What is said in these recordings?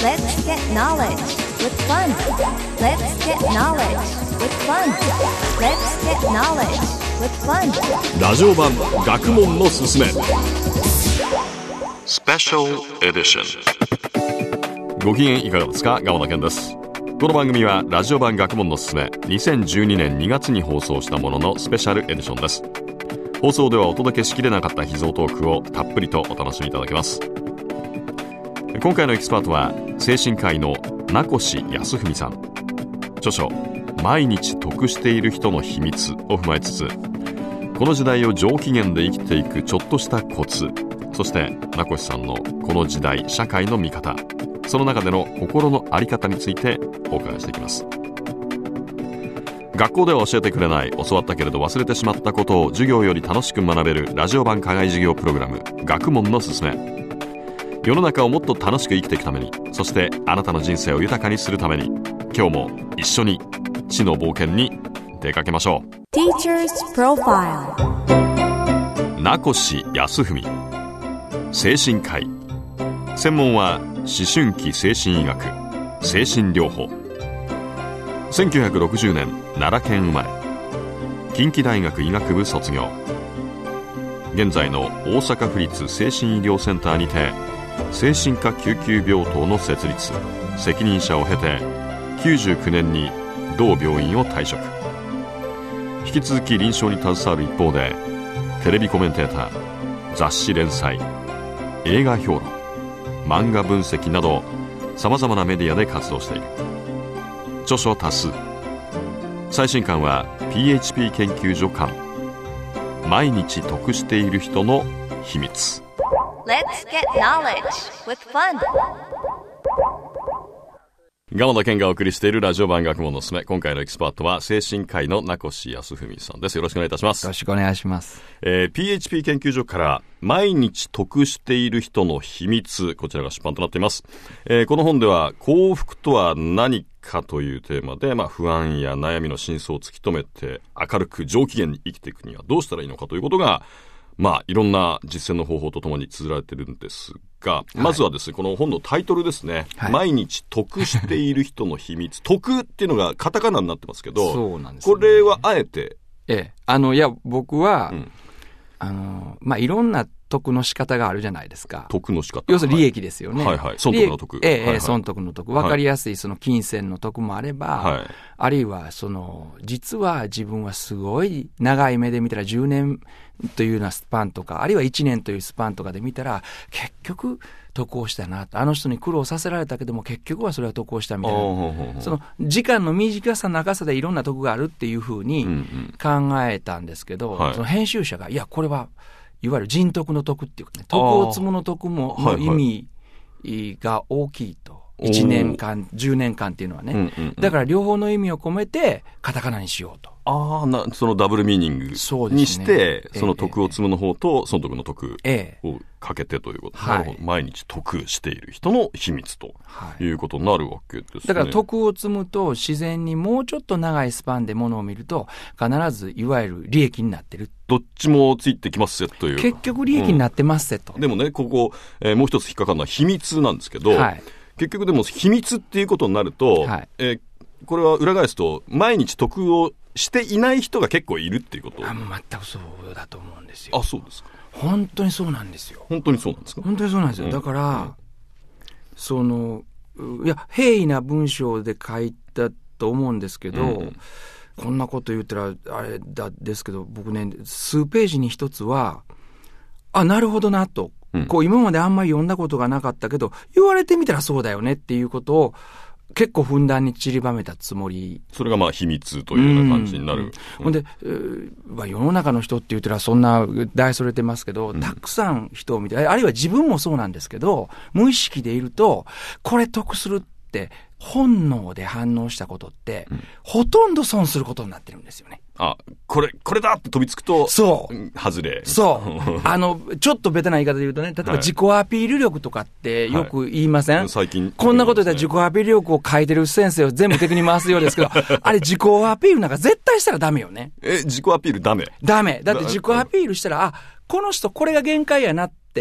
Let's get knowledge with fun. Let's get knowledge with fun. Let's get knowledge with fun. ラジオ版学問のすすめスペシャルエディション。ご機嫌いかがですか？川田健です。この番組はラジオ版学問のすすめ2012年2月に放送したもののスペシャルエディションです。放送ではお届けしきれなかった秘蔵トークをたっぷりとお楽しみいただけます。今回のエキスパートは精神科医の名越康文さん。著書毎日得している人の秘密を踏まえつつ、この時代を上機嫌で生きていくちょっとしたコツ、そして名越さんのこの時代社会の見方、その中での心の在り方についてお伺いしていきます。学校では教えてくれない、教わったけれど忘れてしまったことを授業より楽しく学べるラジオ版課外授業プログラム、学問のすすめ。世の中をもっと楽しく生きていくために、そしてあなたの人生を豊かにするために、今日も一緒に知の冒険に出かけましょう。 Teacher's Profile。 名越康文、精神科医、専門は思春期精神医学、精神療法。1960年奈良県生まれ、近畿大学医学部卒業。現在の大阪府立精神医療センターにて精神科救急病棟の設立、責任者を経て99年に同病院を退職。引き続き臨床に携わる一方で、テレビコメンテーター、雑誌連載、映画評論、漫画分析などさまざまなメディアで活動している。著書多数。最新刊は PHP 研究所刊、毎日得している人の秘密。 Let's get knowledge with fun。 川田健がお送りしているラジオ版学問のすすめ。今回のエキスパートは精神科医の名越康文さんです。よろしくお願いいたします。 よろしくお願いします。 PHP 研究所から毎日得している人の秘密、こちらが出版となっています。この本では幸福とは何かというテーマで、不安や悩みの真相を突き止めて明るく上機嫌に生きていくにはどうしたらいいのかということが、いろんな実践の方法とともに綴られているんですが、まずはですね、この本のタイトルですね、毎日得している人の秘密。得っていうのがカタカナになってますけど、 そうなんですね、 これはあえて、 いや僕は、いろんな得の仕方があるじゃないですか。 得の仕方、 要するに利益ですよね。 損得の得、 損得の得、分かりやすいその金銭の得もあれば、あるいは実は自分はすごい長い目で見たら10年というようなスパンとか、あるいは1年というスパンとかで見たら結局得をしたなと、あの人に苦労させられたけども結局はそれは得をしたみたいな、その時間の短さ長さでいろんな得があるっていうふうに考えたんですけど、その編集者がいやこれはいわゆる人徳の徳っていうかね、徳を積むの徳もの意味が大きいと。1年間10年間っていうのはね、だから両方の意味を込めてカタカナにしようと。 そのダブルミーニングにして、その徳を積むの方と損得の徳をかけてということ、毎日得している人の秘密ということになるわけですね。 だから徳を積むと自然にもうちょっと長いスパンでものを見ると必ずいわゆる利益になってる。 どっちもついてきますせという、 結局利益になってますせと、 でもね、ここ、もう一つ引っかかるのは秘密なんですけど、結局でも秘密っていうことになると、これは裏返すと毎日得をしていない人が結構いるっていうこと。 全くそうだと思うんですよ。 そうですか。 本当にそうなんですよ。 本当にそうなんですか。 本当にそうなんですよ。だから、平易な文章で書いたと思うんですけど、こんなこと言ったらあれですけど、僕ね、数ページに一つはなるほどなと、今まであんまり読んだことがなかったけど言われてみたらそうだよねっていうことを結構ふんだんに散りばめたつもり。 それが秘密というような感じになる。 ほんで、世の中の人って言ったらそんな大それてますけど、たくさん人を見て、あるいは自分もそうなんですけど、無意識でいるとこれ得するって本能で反応したことって、ほとんど損することになってるんですよね。 これだって飛びつくと外れ。ちょっとベタな言い方で言うとね、例えば自己アピール力とかってよく言いません？ 最近こんなこと言ったら自己アピール力を書いてる先生を全部敵に回すようですけどあれ自己アピールなんか絶対したらダメよね。 自己アピールダメ？ ダメ。だって自己アピールしたらこの人これが限界やなって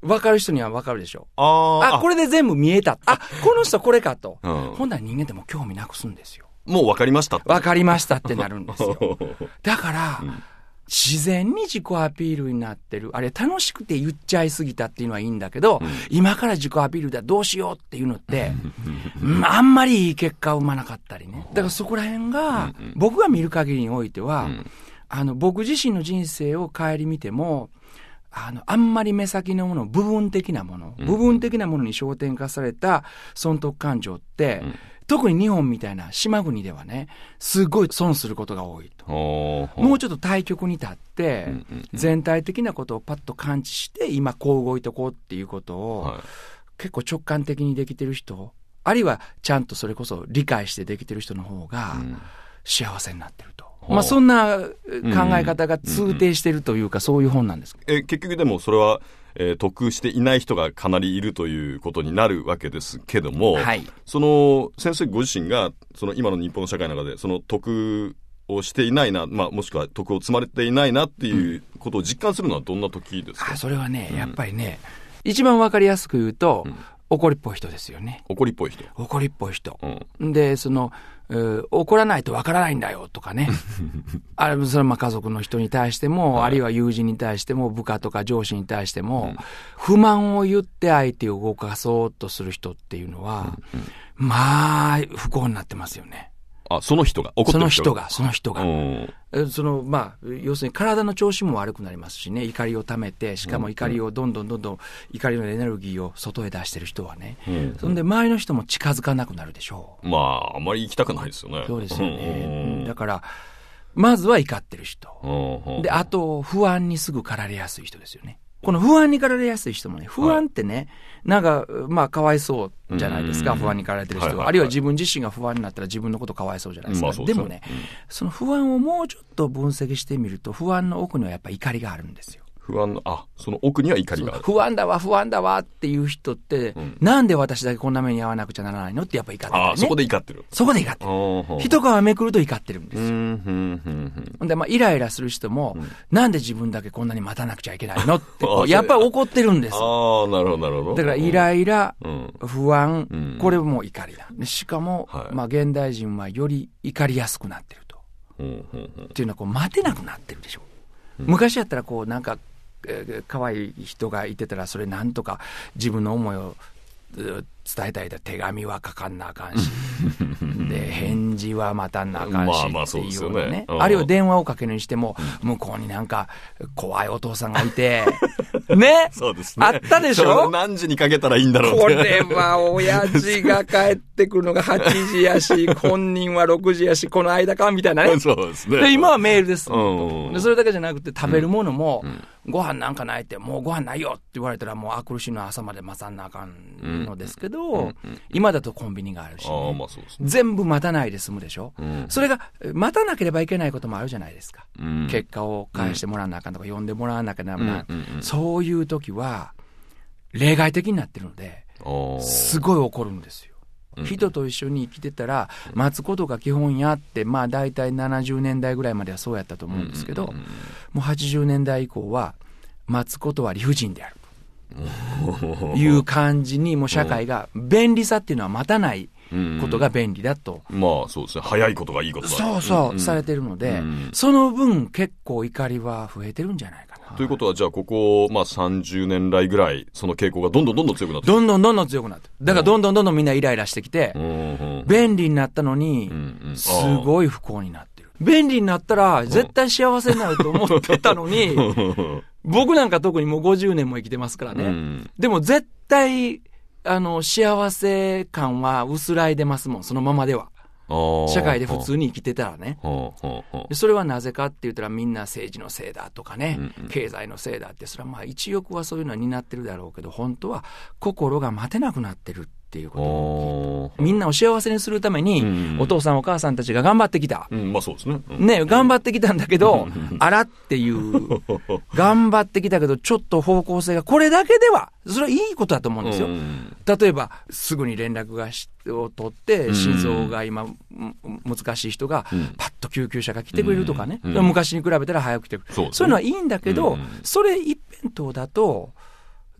分かる人には分かるでしょ。 これで全部見えた。この人これかと。ほんなら人間ってもう興味なくすんですよ。 もう分かりましたって。 分かりましたってなるんですよ。だから、自然に自己アピールになってる。あれ楽しくて言っちゃいすぎたっていうのはいいんだけど、今から自己アピールだどうしようっていうのって、あんまりいい結果を生まなかったりね。だからそこら辺が、僕が見る限りにおいては、僕自身の人生を顧みても、あんまり目先のもの、部分的なものに焦点化された損得感情って、特に日本みたいな島国ではね、すごい損することが多いと。もうちょっと対極に立って、全体的なことをパッと感知して、今こう動いてこうっていうことを、結構直感的にできてる人、あるいはちゃんとそれこそ理解してできてる人の方が、幸せになってると。そんな考え方が通底してるというか、そういう本なんです。 結局でもそれは、得していない人がかなりいるということになるわけですけども、その先生ご自身がその今の日本の社会の中でその得をしていないな、もしくは得を積まれていないなっていうことを実感するのはどんな時ですか？ それはね、やっぱりね、一番わかりやすく言うと、怒りっぽい人ですよね。 怒りっぽい人。 で、怒らないとわからないんだよとかね。それは家族の人に対しても、あるいは友人に対しても、部下とか上司に対しても、不満を言って相手を動かそうとする人っていうのは、不幸になってますよね。 その人が怒ってる人が。 その人が。要するに体の調子も悪くなりますしね、怒りを溜めて、しかも怒りをどんどん怒りのエネルギーを外へ出してる人はね、そんで周りの人も近づかなくなるでしょう。 あんまり行きたくないですよね。 そうですよね。だから、まずは怒ってる人。で、あと、不安にすぐ駆られやすい人ですよね。この不安に駆られやすい人もね、不安ってね、かわいそうじゃないですか、不安に駆られてる人は。あるいは自分自身が不安になったら自分のことかわいそうじゃないですか。でもね、その不安をもうちょっと分析してみると、不安の奥にはやっぱり怒りがあるんですよ。 その奥には怒りがある。 不安だわっていう人って、なんで私だけこんな目に遭わなくちゃならないのってやっぱ怒ってる、ね。 そこで怒ってる。 一皮めくると怒ってるんですよ。で、イライラする人も、なんで自分だけこんなに待たなくちゃいけないのってやっぱり怒ってるんですよ。 なるほど。 だからイライラ、不安、これも怒りだ。しかも、現代人はより怒りやすくなってると。っていうのは待てなくなってるでしょ。昔やったら可愛い人がいてたら、それなんとか自分の思いを伝えたいと手紙は書かんなあかんしで返事は待たんなあかんしっていうようなね、あるいは電話をかけるにしても向こうになんか怖いお父さんがいてね、 そうですね、 あったでしょ。 何時にかけたらいいんだろうって。 これは親父が帰ってくるのが8時やし本人は6時やしこの間かみたいなね。 そうですね。 で今はメールです。でそれだけじゃなくて食べるものも、ご飯なんかないってもうご飯ないよって言われたらもうあくるしの朝まで待たんなあかんのですけど、今だとコンビニがあるし、ね、 そうですね、 全部待たないで済むでしょ、それが待たなければいけないこともあるじゃないですか、結果を返してもらわなあかんとか、呼んでもらわなきゃならない、そういう時は例外的になってるのですごい怒るんですよ。人と一緒に生きてたら待つことが基本やって、だいたい70年代ぐらいまではそうやったと思うんですけど、もう80年代以降は待つことは理不尽であるという感じに、もう社会が便利さっていうのは待たないことが便利だと、 そうですね、早いことがいいことだ、 されてるので、その分結構怒りは増えてるんじゃないかな。 ということはじゃあここ、30年来ぐらいその傾向がどんどん強くなって、 どんどん強くなって、だからどんどんみんなイライラしてきて、便利になったのにすごい不幸になってる。便利になったら絶対幸せになると思ってたのに僕なんか特にもう50年も生きてますからね、でも絶対幸せ感は薄らいでますもん、そのままでは。社会で普通に生きてたらね。それはなぜかって言ったら、みんな政治のせいだとかね、経済のせいだって、それは一翼はそういうのは担ってるだろうけど、本当は心が待てなくなってるっていうこと。みんなを幸せにするために、お父さんお母さんたちが頑張ってきた。 そうですね。 頑張ってきたんだけど、あらっていう、頑張ってきたけど、ちょっと方向性がこれだけでは、それはいいことだと思うんですよ。例えば、すぐに連絡を取って、心臓が今、難しい人が、パッと救急車が来てくれるとかね。昔に比べたら早く来てくれる。そういうのはいいんだけど、それ一辺倒だと、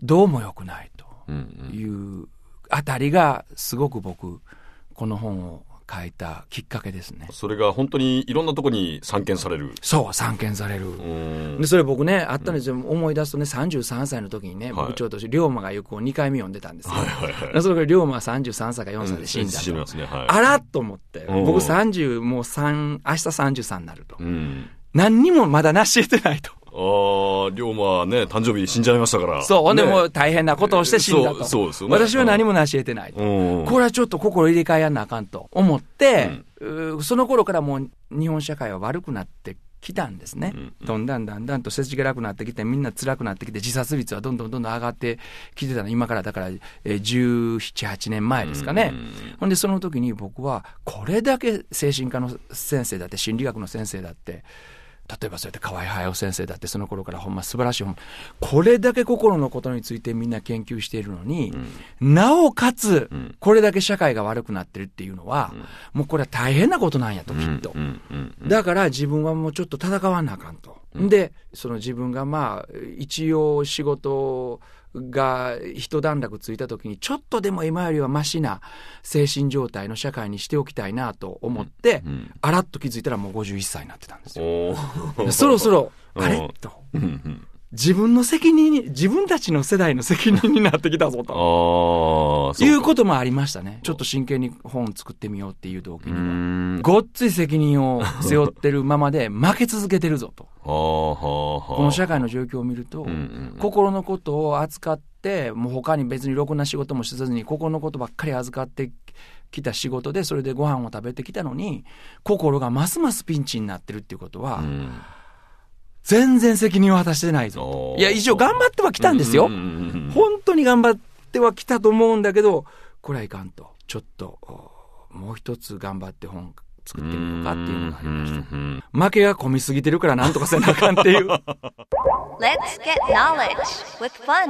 どうも良くないというあたりがすごく僕この本を書いたきっかけですね。 それが本当にいろんなところに散見される。 そう、散見される。でそれ僕ねあったんですよ、思い出すとね、33歳の時にね、僕ちょうど龍馬が行くを2回目読んでたんですよ、それから龍馬は33歳か4歳で死んだと、あらっと思って、僕30もう3明日33になると、何にもまだ成し得てないと。 龍馬はね誕生日死んじゃいましたから。 そう、でも大変なことをして死んだと。 そうですよね。 私は何も成し得てないと。これはちょっと心入れ替えやんなあかんと思って、その頃からもう日本社会は悪くなってきたんですね。だんだんと世知辛くなってきて、みんな辛くなってきて、自殺率はどんどん上がってきてたの。今からだから17、8年前ですかね。ほんでその時に僕はこれだけ精神科の先生だって心理学の先生だって例えばそうやって河合隼先生だってその頃からほんま素晴らしい本、これだけ心のことについてみんな研究しているのに、なおかつこれだけ社会が悪くなってるっていうのは、もうこれは大変なことなんやと、きっと。だから自分はもうちょっと戦わなあかんと。でその自分がまあ一応仕事が一段落ついた時にちょっとでも今よりはマシな精神状態の社会にしておきたいなと思って、あらっと気づいたらもう51歳になってたんですよ。そろそろあれと、自分の責任に、自分たちの世代の責任になってきたぞということもありましたね。ちょっと真剣に本を作ってみようっていう動機にはごっつい責任を背負ってるままで負け続けてるぞと。この社会の状況を見ると、心のことを扱ってもう他に別にろくな仕事もせずに心のことばっかり預かってきた仕事で、それでご飯を食べてきたのに心がますますピンチになってるっていうことは、全然責任を果たしてないぞ。いや一応頑張ってはきたんですよ。本当に頑張ってはきたと思うんだけど、これはいかんと、ちょっともう一つ頑張って本作ってみようかっていうのがありました。負けが込みすぎてるからなんとかせなあかんっていう。 Let's get knowledge with fun.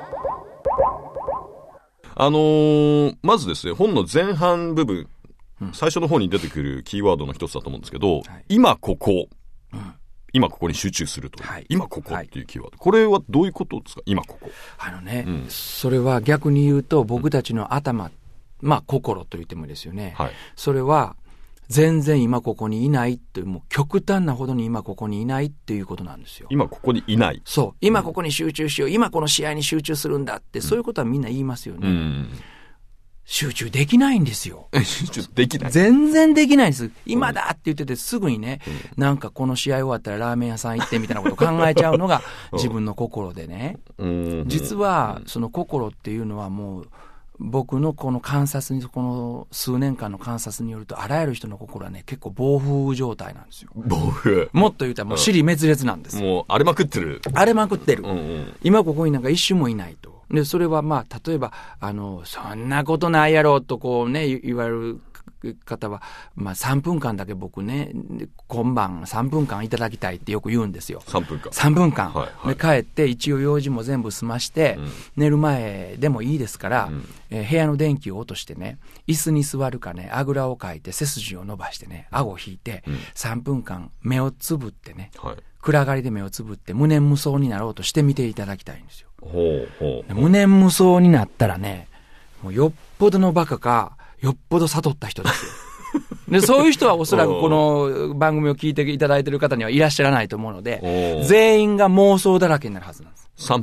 まずですね、本の前半部分、最初の方に出てくるキーワードの一つだと思うんですけど、今ここ、今ここに集中すると、今ここっていうキーワード、これはどういうことですか？今ここ。 それは逆に言うと僕たちの頭、まあ心と言ってもいいですよね。それは全然今ここにいないという、もう極端なほどに今ここにいないっていうことなんですよ。 今ここにいない。 そう。今ここに集中しよう。今この試合に集中するんだって、そういうことはみんな言いますよね。集中できないんですよ。 集中できない。 全然できないんです。今だって言っててすぐにね、なんかこの試合終わったらラーメン屋さん行ってみたいなことを考えちゃうのが自分の心でね。実はその心っていうのはもう僕のこの観察に、この数年間の観察によると、あらゆる人の心はね結構暴風状態なんですよ。 暴風。 もっと言うたらもう尻滅裂なんです。 もう荒れまくってる。 荒れまくってる。今ここになんか一瞬もいないと。でそれはまあ例えばそんなことないやろとこうね言われる方は、まあ3分間だけ僕ね今晩3分間いただきたいってよく言うんですよ。3分間、で帰って一応用事も全部済まして、寝る前でもいいですから、部屋の電気を落としてね、椅子に座るかね、あぐらをかいて背筋を伸ばしてね、顎を引いて、3分間目をつぶってね、暗がりで目をつぶって無念無想になろうとしてみていただきたいんですよ。無念無想になったらね、もうよっぽどのバカかよっぽど悟った人ですよ。でそういう人はおそらくこの番組を聞いていただいている方にはいらっしゃらないと思うので、全員が妄想だらけになるはずなんです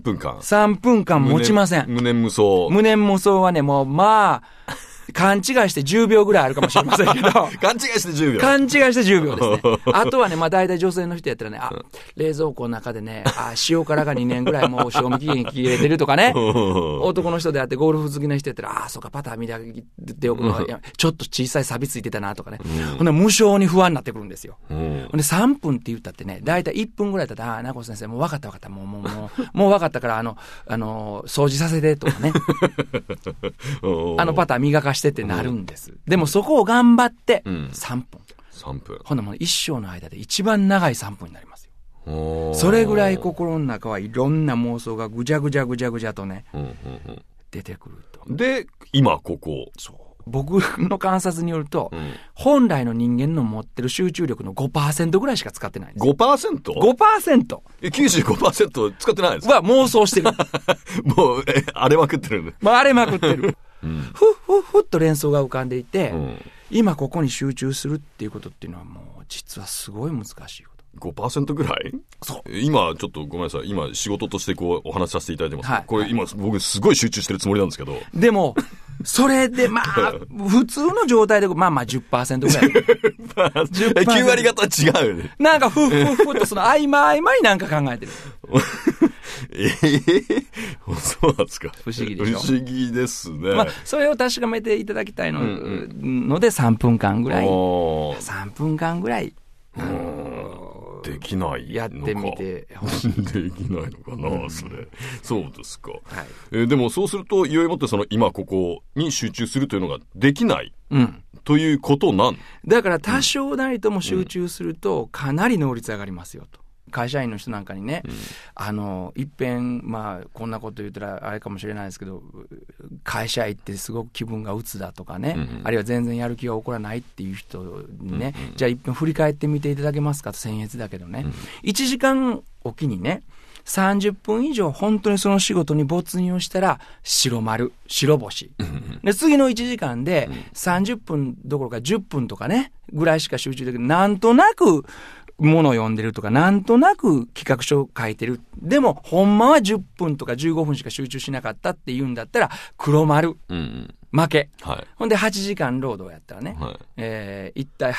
。3分間持ちません。 無念無想はね、もうまあ勘違いして10秒ぐらいあるかもしれませんけど勘違いして 10秒ですね。あとはね、まあ大体女性の人やったらね、冷蔵庫の中でね、塩辛が2年ぐらいもう賞味期限切れてるとかね男の人であってゴルフ好きな人やったら、そうかパター見ておくのはちょっと小さい錆ついてたなとかね、ほんで無性に不安になってくるんですよ。ほんで3分って言ったってね、大体1分ぐらいだったら、名越先生もう分かったもう分かったから掃除させてとかねパター磨かしてってなるんです。でもそこを頑張って3分。ほんなもう一生の間で一番長い3分になりますよ。それぐらい心の中はいろんな妄想がぐじゃぐじゃとね、出てくると。 で、今ここ。 僕の観察によると、本来の人間の持ってる集中力の 5% ぐらいしか使ってないんです。5%?5%。 95% 使ってないんですは妄想してる。 もう、荒れまくってるんで。 荒れまくってる。ふっと連想が浮かんでいて、今ここに集中するっていうことっていうのはもう実はすごい難しいこと。 5% ぐらい？ そう。 今ちょっとごめんなさい。今仕事としてこうお話しさせていただいてます。 はい、 これ今僕すごい集中してるつもりなんですけど。 でも、それで普通の状態で10% ぐらい。 9割方違うよね。 なんかふっとその合間合間になんか考えてる。 そうなんですか。 不思議でしょ。 不思議ですね。 それを確かめていただきたいので3分間ぐらい。3分間ぐらい。 できないのか。 やってみてほしい。 できないのかな、それ。そうですか。はい、でもそうすると、いよいよもってその今ここに集中するというのができない。ということだから多少なりとも集中するとかなり能率上がりますよと。会社員の人なんかにね、いっぺん、こんなこと言ったらあれかもしれないですけど、会社行ってすごく気分が鬱だとかね、あるいは全然やる気が起こらないっていう人にね、じゃあ一遍振り返ってみていただけますかと、僭越だけどね、1時間おきにね、30分以上本当にその仕事に没入したら白星。で、次の1時間で30分どころか10分とかね、ぐらいしか集中できない。なんとなく、ものを読んでるとか、なんとなく企画書を書いてる。でも、ほんまは10分とか15分しか集中しなかったって言うんだったら、黒丸。負け。ほんで、8時間労働やったらね、一体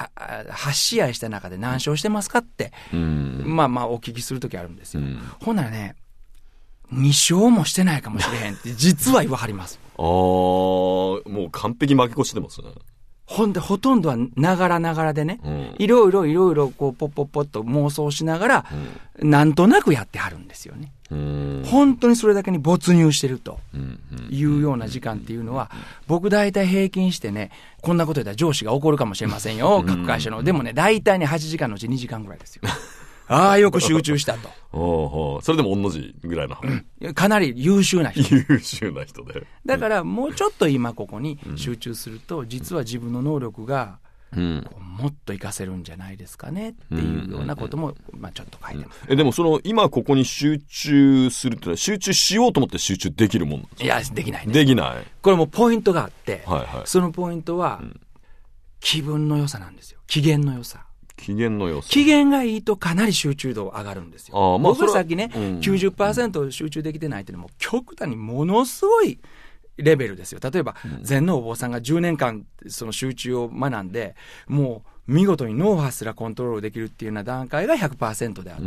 8試合した中で何勝してますかって、お聞きするときあるんですよ。ほんならね、2勝もしてないかもしれへんって、実は言わはります。 もう完璧負け越してますね。 ほんで、ほとんどはながらでね、いろいろこう、ポッと妄想しながら、なんとなくやってはるんですよね。本当にそれだけに没入してるというような時間っていうのは、僕大体平均してね、こんなこと言ったら上司が怒るかもしれませんよ、各会社の。でもね、大体ね、8時間のうち2時間ぐらいですよ。ああ、よく集中したと。 それでも同じぐらいな。 かなり優秀な人。 優秀な人で。 だからもうちょっと今ここに集中すると、実は自分の能力が、もっと活かせるんじゃないですかねっていうようなことも、ちょっと書いてます。 でもその今ここに集中するってのは、集中しようと思って集中できるもんなんですか？ いや、できないね。 できない。 これもポイントがあって、そのポイントは、気分の良さなんですよ。機嫌の良さ。 機嫌の良さ。 機嫌がいいとかなり集中度上がるんですよ。僕がさっきね、90% 集中できてないっていうのも極端にものすごいレベルですよ。例えば、禅のお坊さんが10年間その集中を学んで、もう見事に脳波すらコントロールできるっていうような段階が 100% であって、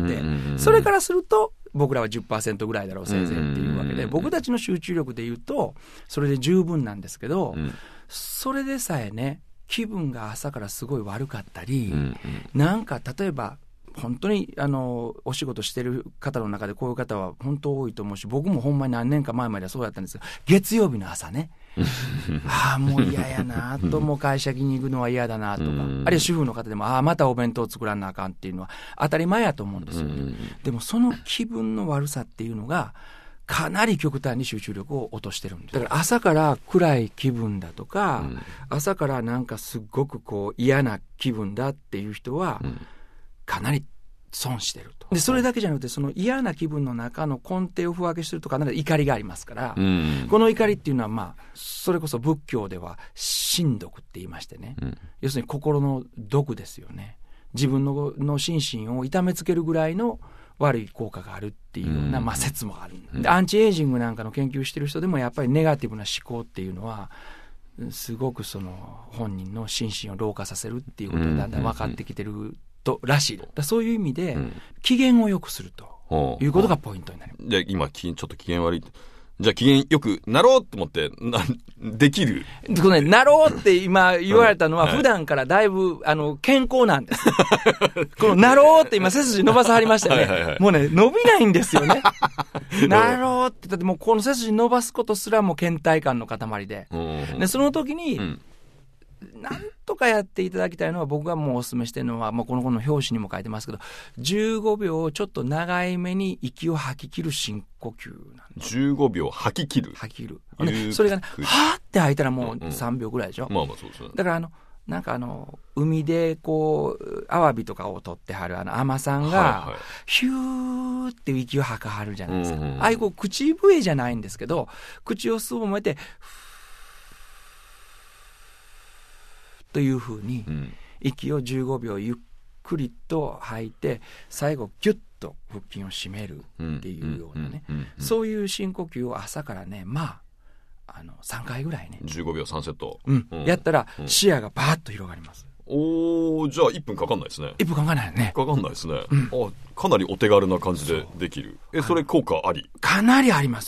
それからすると僕らは 10% ぐらいだろうせいぜいっていうわけで、僕たちの集中力で言うとそれで十分なんですけど、それでさえね、気分が朝からすごい悪かったり、なんか例えば本当にお仕事してる方の中でこういう方は本当多いと思うし、僕もほんまに何年か前まではそうだったんですが、月曜日の朝ねもう嫌やなと、もう会社に行くのは嫌だなとか、あるいは主婦の方でもまたお弁当作らなあかんっていうのは当たり前やと思うんですよね。でもその気分の悪さっていうのがかなり極端に集中力を落としてるんです。だから朝から暗い気分だとか、朝からなんかすごくこう嫌な気分だっていう人はかなり損してると。で、それだけじゃなくて、その嫌な気分の中の根底を不分けすると必ず怒りがありますから、この怒りっていうのはそれこそ仏教では心毒って言いましてね、要するに心の毒ですよね。自分の心身を痛めつけるぐらいの悪い効果があるっていうような、説もある。で、アンチエイジングなんかの研究してる人でもやっぱりネガティブな思考っていうのはすごくその本人の心身を老化させるっていうことがだんだん分かってきてるとらしい。そういう意味で機嫌を良くするということがポイントになります。 じゃあ今ちょっと機嫌悪い。じゃあ機嫌よくなろうと思ってできる。 なろうって今言われたのは普段からだいぶ健康なんです。このなろうって今背筋伸ばさはりましたよね。もうね伸びないんですよね。なろうってだってもうこの背筋伸ばすことすらも倦怠感の塊で、でその時になんとかやっていただきたいのは、僕がもうお勧めしてるのは、この表紙にも書いてますけど、15秒ちょっと長い目に息を吐き切る深呼吸なんです。 15秒吐き切る。 吐き切る。それがね、はーって吐いたらもう3秒ぐらいでしょ。 まあまあそうですね。 だからなんか海でこう、アワビとかを取ってはる海女さんが、ヒューって息を吐かはるじゃないですか。ああいうこう、口笛じゃないんですけど、口をすぼめて、というふうに、息を15秒ゆっくりと吐いて、最後ギュッと腹筋を締めるっていうようなね、そういう深呼吸を朝からね、3回ぐらいね、 15秒3セット、 やったら視野がバーッと広がります。 おー、じゃあ1分かかんないですね。 1分かかんないよね。 かかんないですね。かなりお手軽な感じでできる。それ効果あり？ かなりあります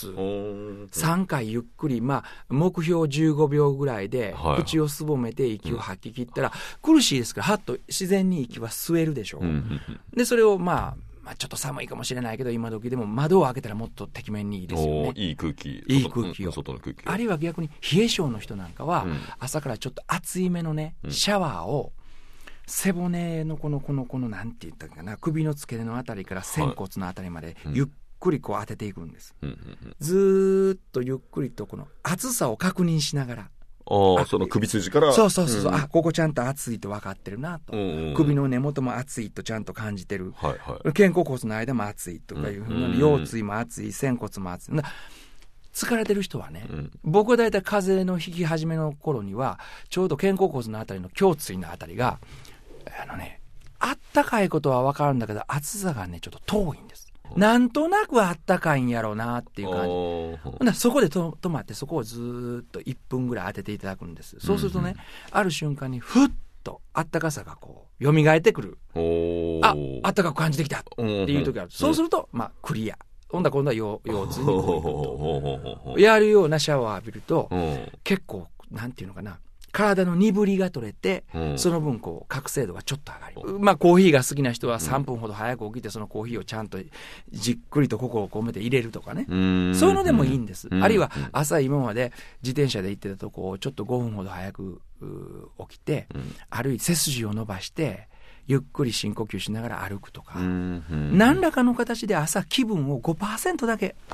。3回ゆっくり、目標15秒ぐらいで、口をすぼめて息を吐き切ったら、苦しいですから、はっと自然に息は吸えるでしょう。で、それをちょっと寒いかもしれないけど、今時でも窓を開けたらもっとてきめんにいいですよね。 いい空気。 いい空気を。 外の空気。 あるいは逆に冷え性の人なんかは、朝からちょっと熱いめのね、シャワーを、背骨のこのなんて言ったかな、首の付け根のあたりから仙骨のあたりまで、ゆっくりこう当てていくんです。ずーっとゆっくりとこの熱さを確認しながら。 その首筋から。 そう、ここちゃんと熱いと分かってるなと。首の根元も熱いとちゃんと感じてる。肩甲骨の間も熱いとかいうふうに、腰椎も熱い、仙骨も熱い。疲れてる人はね、僕はだいたい風邪の引き始めの頃には、ちょうど肩甲骨のあたりの胸椎のあたりが、あったかいことは分かるんだけど、暑さがね、ちょっと遠いんです。なんとなくあったかいんやろうなっていう感じ。そこで止まって、そこをずーっと1分ぐらい当てていただくんです。そうするとね、ある瞬間にふっとあったかさがこう、蘇ってくる。あったかく感じてきたっていう時がある。そうすると、クリア。今度は腰椎にこうやるようなシャワー浴びると、結構、なんていうのかな、体の鈍りが取れて、その分こう覚醒度がちょっと上がり、コーヒーが好きな人は3分ほど早く起きて、そのコーヒーをちゃんとじっくりと心を込めて入れるとかね、そういうのでもいいんです。あるいは朝今まで自転車で行ってたとこをちょっと5分ほど早く起きて、あるいは背筋を伸ばしてゆっくり深呼吸しながら歩くとか、何らかの形で朝気分を 5% だけ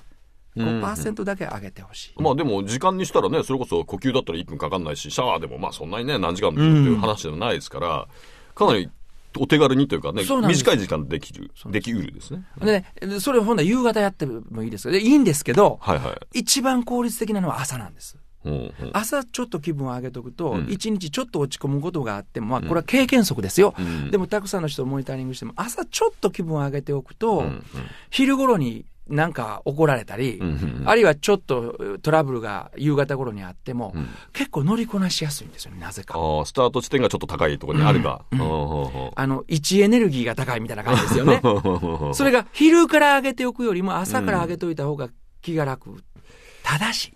5% だけ上げてほしい。 でも時間にしたらね、それこそ呼吸だったら1分かかんないし、シャワーでもそんなにね何時間っていう話ではないですから、かなりお手軽にというかね、短い時間でできうるですね。 でそれをほんなら夕方やってもいいですけど、いいんですけど、一番効率的なのは朝なんです。朝ちょっと気分を上げとくと、一日ちょっと落ち込むことがあっても、これは経験則ですよ。でもたくさんの人をモニタリングしても、朝ちょっと気分を上げておくと、昼頃になんか怒られたり、あるいはちょっとトラブルが夕方頃にあっても、結構乗りこなしやすいんですよね、なぜか。 スタート地点がちょっと高いところにあるが。 位置エネルギーが高いみたいな感じですよね。それが昼から上げておくよりも朝から上げておいた方が気が楽。ただし。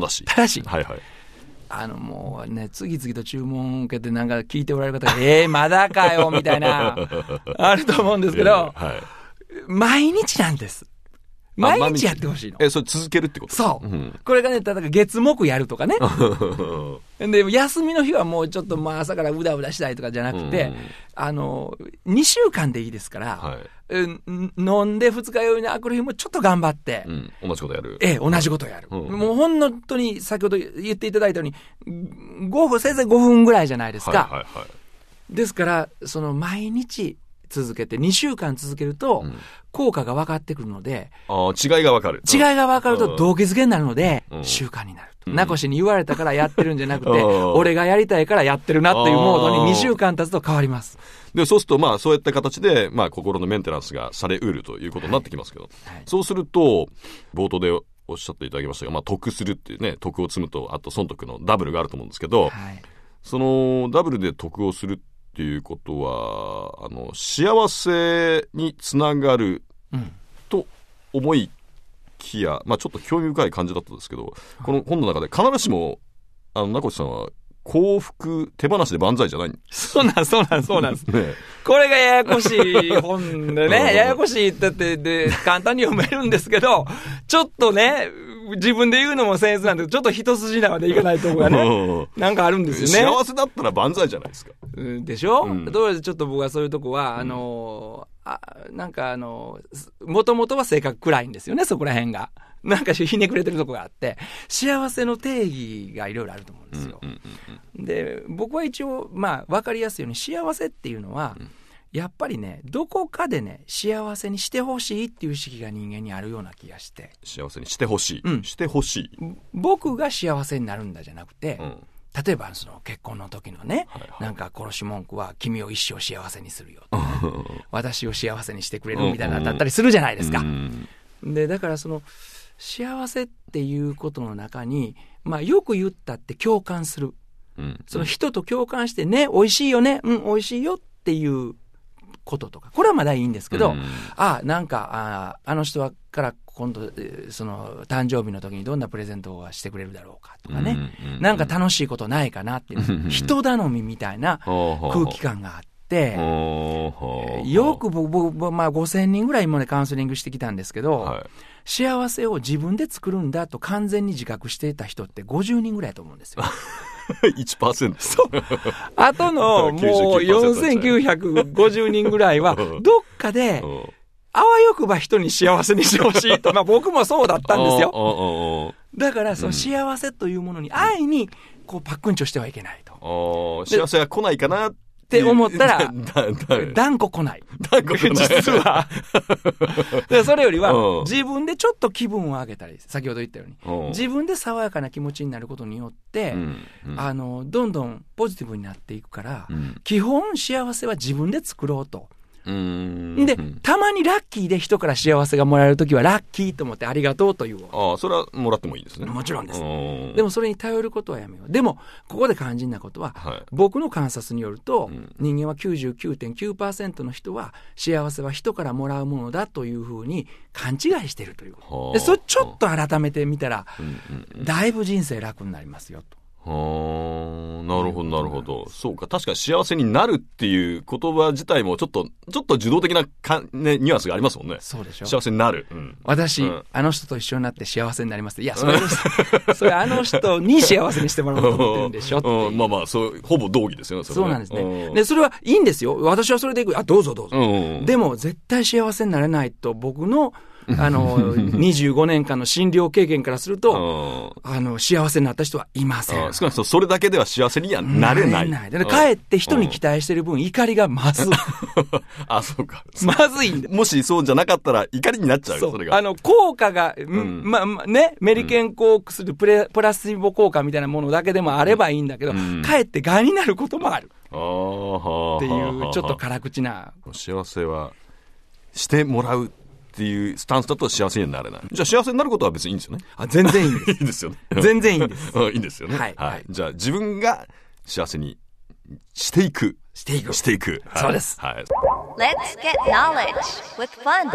もうね、次々と注文を受けてなんか聞いておられる方が、まだかよ、みたいな、あると思うんですけど、毎日なんです。毎日やってほしいの。 それ続けるってこと？ そう。これがね、例えば月木やるとかね。で、休みの日はもうちょっと朝からうだうだしたいとかじゃなくて、2週間でいいですから、飲んで二日酔いのあくる日もちょっと頑張って、 同じことやる。 同じことやる。もう本当に先ほど言っていただいたように、せいぜい5分ぐらいじゃないですか。ですから、毎日続けて、2週間続けると、効果が分かってくるので、 違いが分かる。 違いが分かると動機づけになるので、習慣になる。名越に言われたからやってるんじゃなくて、俺がやりたいからやってるなっていうモードに2週間経つと変わります。 で、そうすると、そういった形で、心のメンテナンスがされうるということになってきますけど、そうすると、冒頭でおっしゃっていただきましたが、得するっていうね、得を積むと、あと損得のダブルがあると思うんですけど、そのダブルで得をするっていうことは、幸せにつながると思いきや、ちょっと興味深い感じだったんですけど、この本の中で必ずしも名越さんは幸福手放しで万歳じゃない。 そうなんです。ね、これがややこしい本でね、ややこしいって言って簡単に読めるんですけど、ちょっとね、自分で言うのも僭越なんで、ちょっと一筋縄でいかないとこがね、なんかあるんですよね。 幸せだったら万歳じゃないですか。 でしょ、とりあえずちょっと僕はそういうとこは、なんかもともとは性格暗いんですよね、そこら辺が。なんかひねくれてるとこがあって、幸せの定義がいろいろあると思うんですよ。で、僕は一応、わかりやすいように、幸せっていうのは、やっぱりね、どこかでね、幸せにしてほしいっていう意識が人間にあるような気がして。 幸せにしてほしい。してほしい。 僕が幸せになるんだじゃなくて、例えばその結婚の時のね、なんか殺し文句は君を一生幸せにするよと、私を幸せにしてくれるみたいなのだったりするじゃないですか。で、だからその幸せっていうことの中に、よく言ったって共感する。その人と共感してね、美味しいよね、美味しいよっていうこととか、これはまだいいんですけど、なんかあの人から今度その誕生日の時にどんなプレゼントをしてくれるだろうかとかね、なんか楽しいことないかなっていう人頼みみたいな空気感があって、よく僕5000人ぐらい今までカウンセリングしてきたんですけど、幸せを自分で作るんだと完全に自覚していた人って50人ぐらいだと思うんですよ。 1%。 そう。あとのもう4950人ぐらいはどっかであわよくば人に幸せにしてほしいと、僕もそうだったんですよ。だからその幸せというものに安易にこうパックンチョしてはいけないと。 幸せは来ないかなって思ったら断固来ない。実はそれよりは自分でちょっと気分を上げたり、先ほど言ったように自分で爽やかな気持ちになることによってどんどんポジティブになっていくから、基本幸せは自分で作ろうと。で、たまにラッキーで人から幸せがもらえるときはラッキーと思ってありがとうという。 それはもらってもいいですね。 もちろんです。でもそれに頼ることはやめよう。でもここで肝心なことは、僕の観察によると、人間は 99.9% の人は幸せは人からもらうものだというふうに勘違いしているという。で、それちょっと改めてみたら、だいぶ人生楽になりますよと。 なるほどなるほど。そうか、確かに幸せになるっていう言葉自体もちょっと受動的なニュアンスがありますもんね。 そうでしょ。 幸せになる、 私、あの人と一緒になって幸せになります。いや、それあの人に幸せにしてもらおうと思ってるんでしょって。 そうほぼ同義ですよね。 そうなんですね。で、それはいいんですよ。私はそれでいく。どうぞどうぞ。でも絶対幸せになれないと、僕の25年間の診療経験からすると、幸せになった人はいません。 少なくともそれだけでは幸せにはなれない。 かえって人に期待してる分、怒りが増す。 そうか。 まずいんで。 もしそうじゃなかったら怒りになっちゃうよ、それが。 効果が、メリケン抗薬プラシボ効果みたいなものだけでもあればいいんだけど、かえって害になることもある。っていう、ちょっと辛口な。 幸せはしてもらうっていうスタンスだと幸せにはなれない。じゃあ幸せになることは別にいいんですよね。 全然いいんです。 いいですよね。 全然いいんです。 いいんですよね。はい。じゃあ自分が幸せにしていく。していく。 そうです。 Let's get knowledge with fun.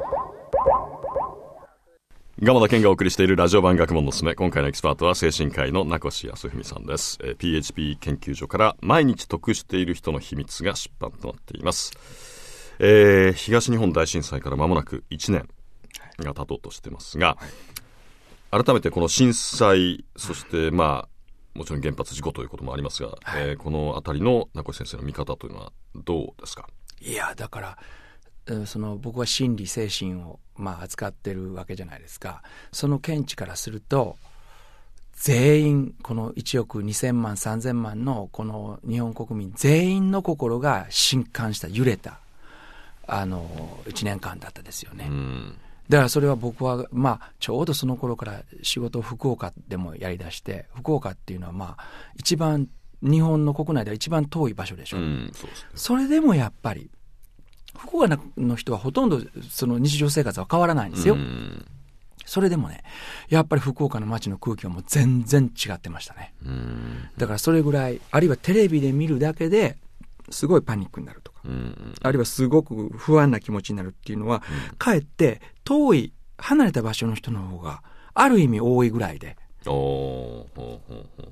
蒲田健がお送りしているラジオ版学問のすすめ。今回のエキスパートは精神科医の名越康文さんです。PHP 研究所から毎日得している人の秘密が出版となっています。東日本大震災から間もなく1年が経とうとしてますが、改めてこの震災、そしてもちろん原発事故ということもありますが、このあたりの名越先生の見方というのはどうですか？ いや、だから僕は心理精神を扱ってるわけじゃないですか。その見地からすると、全員この1億2000万3000万のこの日本国民全員の心が震撼した、揺れた1年間だったですよね。だからそれは僕はちょうどその頃から仕事を福岡でもやりだして、福岡っていうのは一番日本の国内では一番遠い場所でしょ。それでもやっぱり福岡の人はほとんどその日常生活は変わらないんですよ。それでもね、やっぱり福岡の街の空気はもう全然違ってましたね。だからそれぐらい、あるいはテレビで見るだけですごいパニックになるとか、あるいはすごく不安な気持ちになるっていうのは、かえって遠い離れた場所の人の方がある意味多いぐらいで、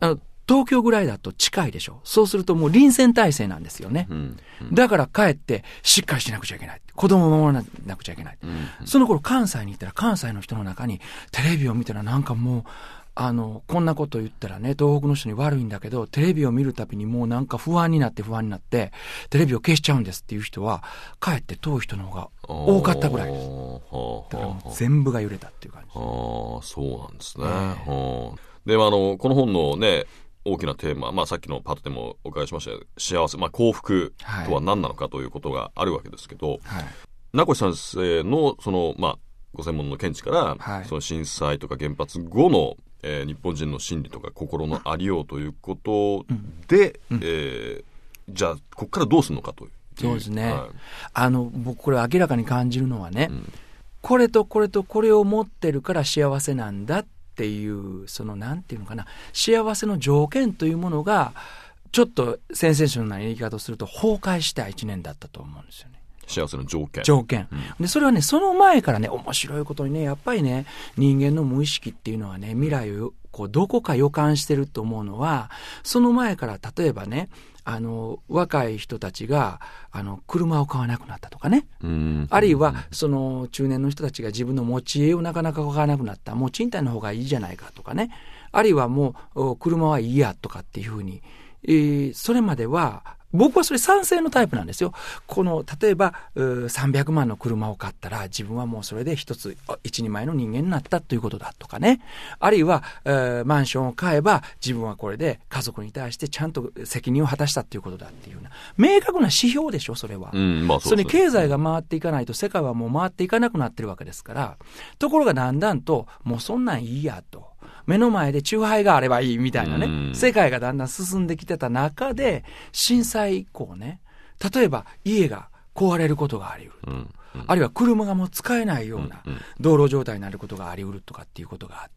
東京ぐらいだと近いでしょ。そうするともう臨戦態勢なんですよね。だから帰ってしっかりしなくちゃいけない。子供を守らなくちゃいけない。その頃関西に行ったら関西の人の中にテレビを見たらなんかもう、こんなこと言ったらね、東北の人に悪いんだけど、テレビを見るたびにもうなんか不安になって、テレビを消しちゃうんですっていう人は、かえって遠い人の方が多かったぐらいです。だからもう全部が揺れたっていう感じです。 そうなんですね。で、この本のね、大きなテーマ、さっきのパートでもお伺いしました幸せ、幸福とは何なのかということがあるわけですけど、名越先生のご専門の見地から、その震災とか原発後の日本人の心理とか心のありようということで、じゃあここからどうするのかという。 そうですね。僕これ明らかに感じるのはね、これとこれとこれを持ってるから幸せなんだっていう、なんていうのかな、幸せの条件というものがちょっとセンセーショナルな言い方をすると崩壊した一年だったと思うんですよね。 幸せの条件。 で、それはね、その前からね、面白いことにね、やっぱりね、人間の無意識っていうのはね、未来をどこか予感してると思うのは、その前から例えばね、若い人たちが、車を買わなくなったとかね。あるいは、中年の人たちが自分の持ち家をなかなか買わなくなった。もう賃貸の方がいいじゃないかとかね。あるいはもう、車はいいやとかっていうふうに、それまでは、僕はそれ賛成のタイプなんですよ。例えば、300万の車を買ったら、自分はもうそれで一人前の人間になったということだとかね。あるいは、マンションを買えば、自分はこれで家族に対してちゃんと責任を果たしたということだっていうような、明確な指標でしょ、それは。それに経済が回っていかないと、世界はもう回っていかなくなってるわけですから。ところがだんだんと、もうそんなんいいやと。目の前でチューハイがあればいいみたいなね、世界がだんだん進んできてた中で、震災以降ね、例えば家が壊れることがあり得ると、あるいは車がもう使えないような道路状態になることがあり得るとかっていうことがあって、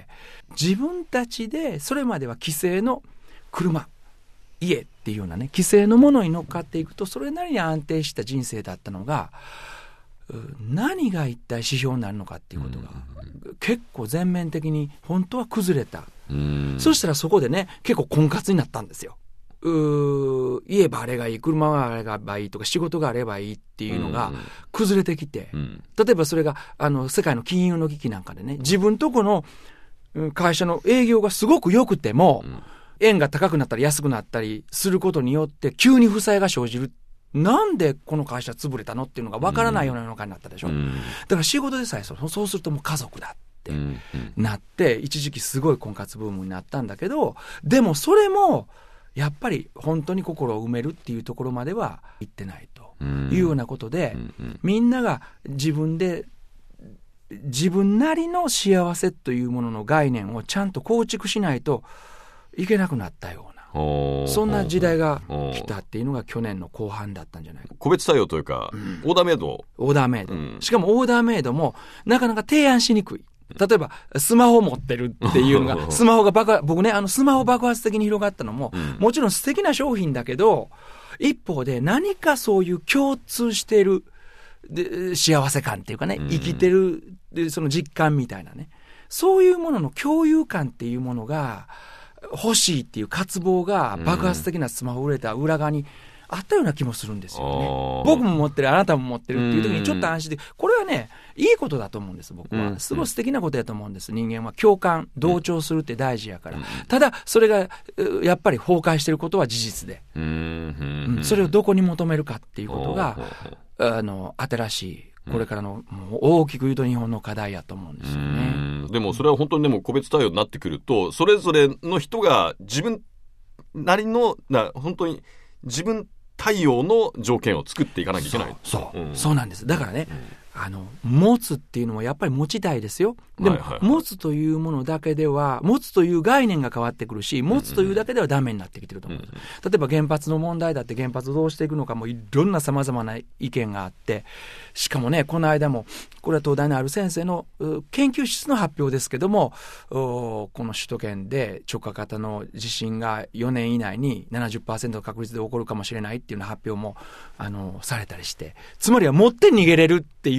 自分たちでそれまでは既成の車、家っていうようなね、既成のものに乗っかっていくと、それなりに安定した人生だったのが、何が一体指標になるのかっていうことが結構全面的に本当は崩れた。そしたらそこでね、結構婚活になったんですよ。家ばあれがいい、車があればいいとか仕事があればいいっていうのが崩れてきて、例えばそれが世界の金融の危機なんかでね、自分とこの会社の営業がすごく良くても、円が高くなったり安くなったりすることによって急に負債が生じる。なんでこの会社潰れたのっていうのが分からないような世の中になったでしょ。だから仕事でさえそうするともう家族だってなって、一時期すごい婚活ブームになったんだけど、でもそれもやっぱり本当に心を埋めるっていうところまでは行ってないというようなことで、みんなが自分なりの幸せというものの概念をちゃんと構築しないといけなくなったような、そんな時代が来たっていうのが去年の後半だったんじゃないか。 個別採用というか、オーダーメイド。 しかもオーダーメイドもなかなか提案しにくい。例えばスマホを持ってるっていうのがスマホが僕ね、スマホ爆発的に広がったのも、もちろん素敵な商品だけど、一方で何かそういう共通している幸せ感っていうかね、生きてるその実感みたいなね、そういうものの共有感っていうものが欲しいっていう渇望が爆発的なスマホ売れた裏側にあったような気もするんですよね。僕も持ってる、あなたも持ってるっていう時にちょっと安心で、これはね、いいことだと思うんです、僕は。すごい素敵なことだと思うんです。人間は共感、同調するって大事やから。ただ、それがやっぱり崩壊してることは事実で。それをどこに求めるかっていうことが、新しい、これからのもう大きく言うと日本の課題やと思うんですよね。 でもそれは本当にでも個別対応になってくると、それぞれの人が自分なりの本当に自分対応の条件を作っていかなきゃいけない。 そうなんです。だからね、持つっていうのはやっぱり持ちたいですよ。でも、持つというものだけでは、持つという概念が変わってくるし、持つというだけではダメになってきてると思うんです。例えば原発の問題だって、原発をどうしていくのかもいろんな様々な意見があって、しかもね、この間も、これは東大のある先生の研究室の発表ですけども、この首都圏で直下型の地震が4年以内に 70% の確率で起こるかもしれないっていうような発表もされたりして、つまりは持って逃げれるっていう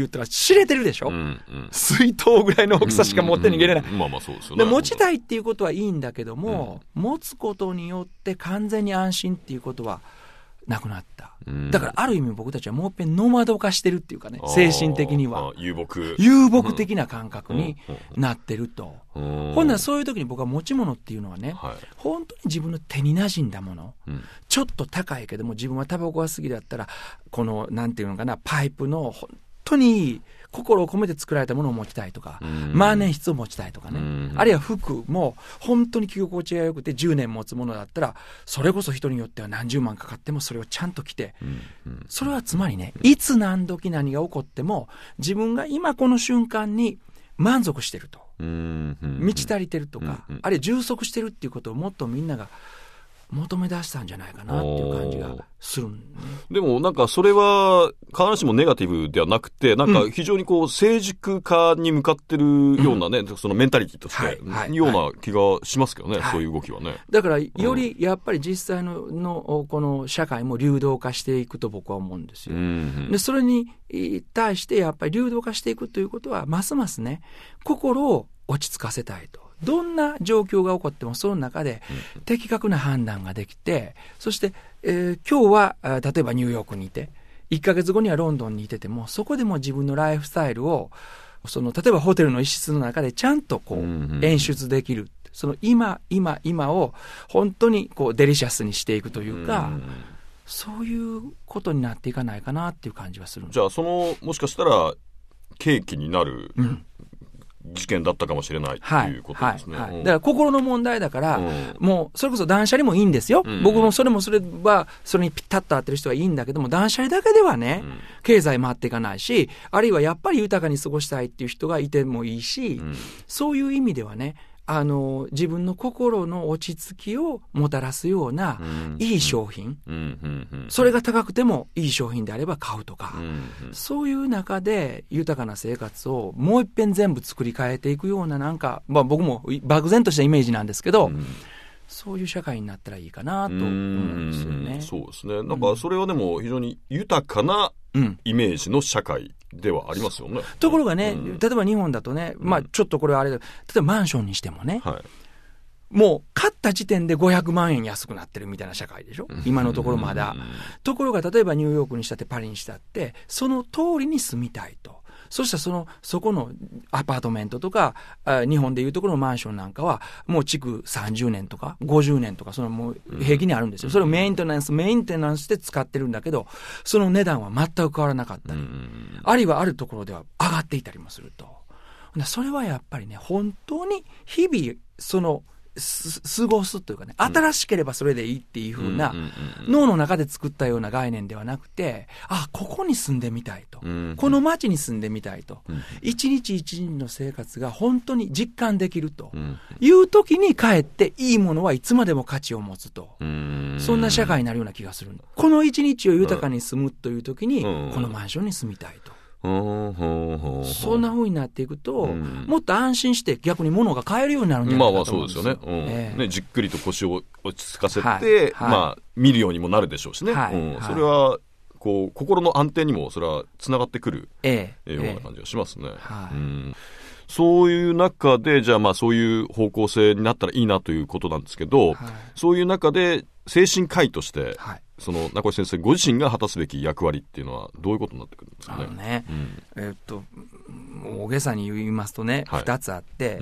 言ったら知れてるでしょ、水筒ぐらいの大きさしか持って逃げれない。 まあまあそうですよね。 で持ちたいっていうことはいいんだけども、持つことによって完全に安心っていうことはなくなった。だからある意味僕たちはもう一遍ノマド化してるっていうかね、精神的には遊牧的な感覚になってると。ほんならそういう時に僕は持ち物っていうのはね、本当に自分の手に馴染んだもの、ちょっと高いけども自分はタバコが好きだったらこのなんていうのかな、パイプの本当に心を込めて作られたものを持ちたいとか、万年筆を持ちたいとかね、あるいは服も本当に着心地が良くて10年持つものだったら、それこそ人によっては何十万かかってもそれをちゃんと着て、それはつまりね、いつ何時何が起こっても自分が今この瞬間に満足してると、満ち足りてるとか、あるいは充足してるっていうことをもっとみんなが求め出したんじゃないかなっていう感じがするん、ね、 でもなんかそれは必ずしもネガティブではなくて、なんか非常にこう成熟化に向かかってるようなね、そのメンタリティとして、ような気がしますけどね、そういう動きはね。 だからよりやっぱり実際のこの社会も流動化していくと僕は思うんですよ。でそれに対してやっぱり流動化していくということは、ますますね、心を落ち着かせたいと。どんな状況が起こってもその中で的確な判断ができて、そして、今日は例えばニューヨークにいて1ヶ月後にはロンドンにいてても、そこでも自分のライフスタイルを例えばホテルの一室の中でちゃんとこう演出できる、その今を本当にこうデリシャスにしていくというか、そういうことになっていかないかなっていう感じはする。 じゃあもしかしたら契機になる、事件だったかもしれないということですね。だから心の問題だから、もうそれこそ断捨離もいいんですよ。僕もそれはそれにピッタッと合ってる人はいいんだけども、断捨離だけではね、経済回っていかないし、あるいはやっぱり豊かに過ごしたいっていう人がいてもいいし、そういう意味ではね、自分の心の落ち着きをもたらすような、いい商品、それが高くてもいい商品であれば買うとか、そういう中で豊かな生活をもう一遍全部作り変えていくような、なんか、僕も漠然としたイメージなんですけど、そういう社会になったらいいかなと思うんですよね。 そうですね。なんかそれはでも非常に豊かなイメージの社会ではありますよね。 ところがね、例えば日本だとね、ちょっとこれはあれだ、例えばマンションにしてもね、もう買った時点で500万円安くなってるみたいな社会でしょ、今のところまだ。ところが例えばニューヨークにしたってパリにしたって、その通りに住みたいと。そしたらそこのアパートメントとか、日本でいうところのマンションなんかは、もう築30年とか50年とか、もう平気にあるんですよ。それをメンテナンスで使ってるんだけど、その値段は全く変わらなかったり、あるいはあるところでは上がっていたりもすると。それはやっぱりね、本当に日々、過ごすというかね、新しければそれでいいっていう風な、脳の中で作ったような概念ではなくて、ここに住んでみたいと、この街に住んでみたいと、一日一日の生活が本当に実感できるという時にかえっていいものはいつまでも価値を持つと、そんな社会になるような気がする。この一日を豊かに住むという時に、このマンションに住みたいと。そんな風になっていくと、もっと安心して逆に物が買えるようになるんじゃないかと思うんですよ。 そうですよね。じっくりと腰を落ち着かせて、見るようにもなるでしょうしね。それはこう心の安定にもそれはつながってくるような感じがしますね。そういう中でじゃあそういう方向性になったらいいなということなんですけど、そういう中で精神科医として、中井先生ご自身が果たすべき役割っていうのはどういうことになってくるんですかね。 大げさに言いますとね、2つあって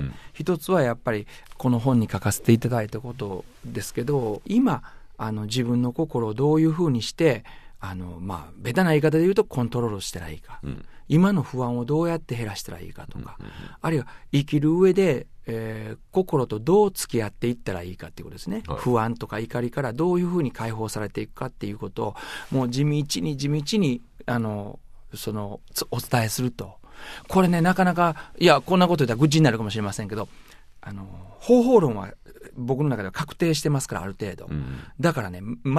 、1つはやっぱりこの本に書かせていただいたことですけど、今自分の心をどういうふうにしてベタな言い方で言うとコントロールしたらいいか、今の不安をどうやって減らしたらいいかとか、あるいは生きる上で、心とどう付き合っていったらいいかっていうことですね。不安とか怒りからどういうふうに解放されていくかっていうことをもう地道にお伝えすると。これね、なかなかこんなこと言ったら愚痴になるかもしれませんけど、方法論は僕の中では確定してますから、ある程度、だからね、毎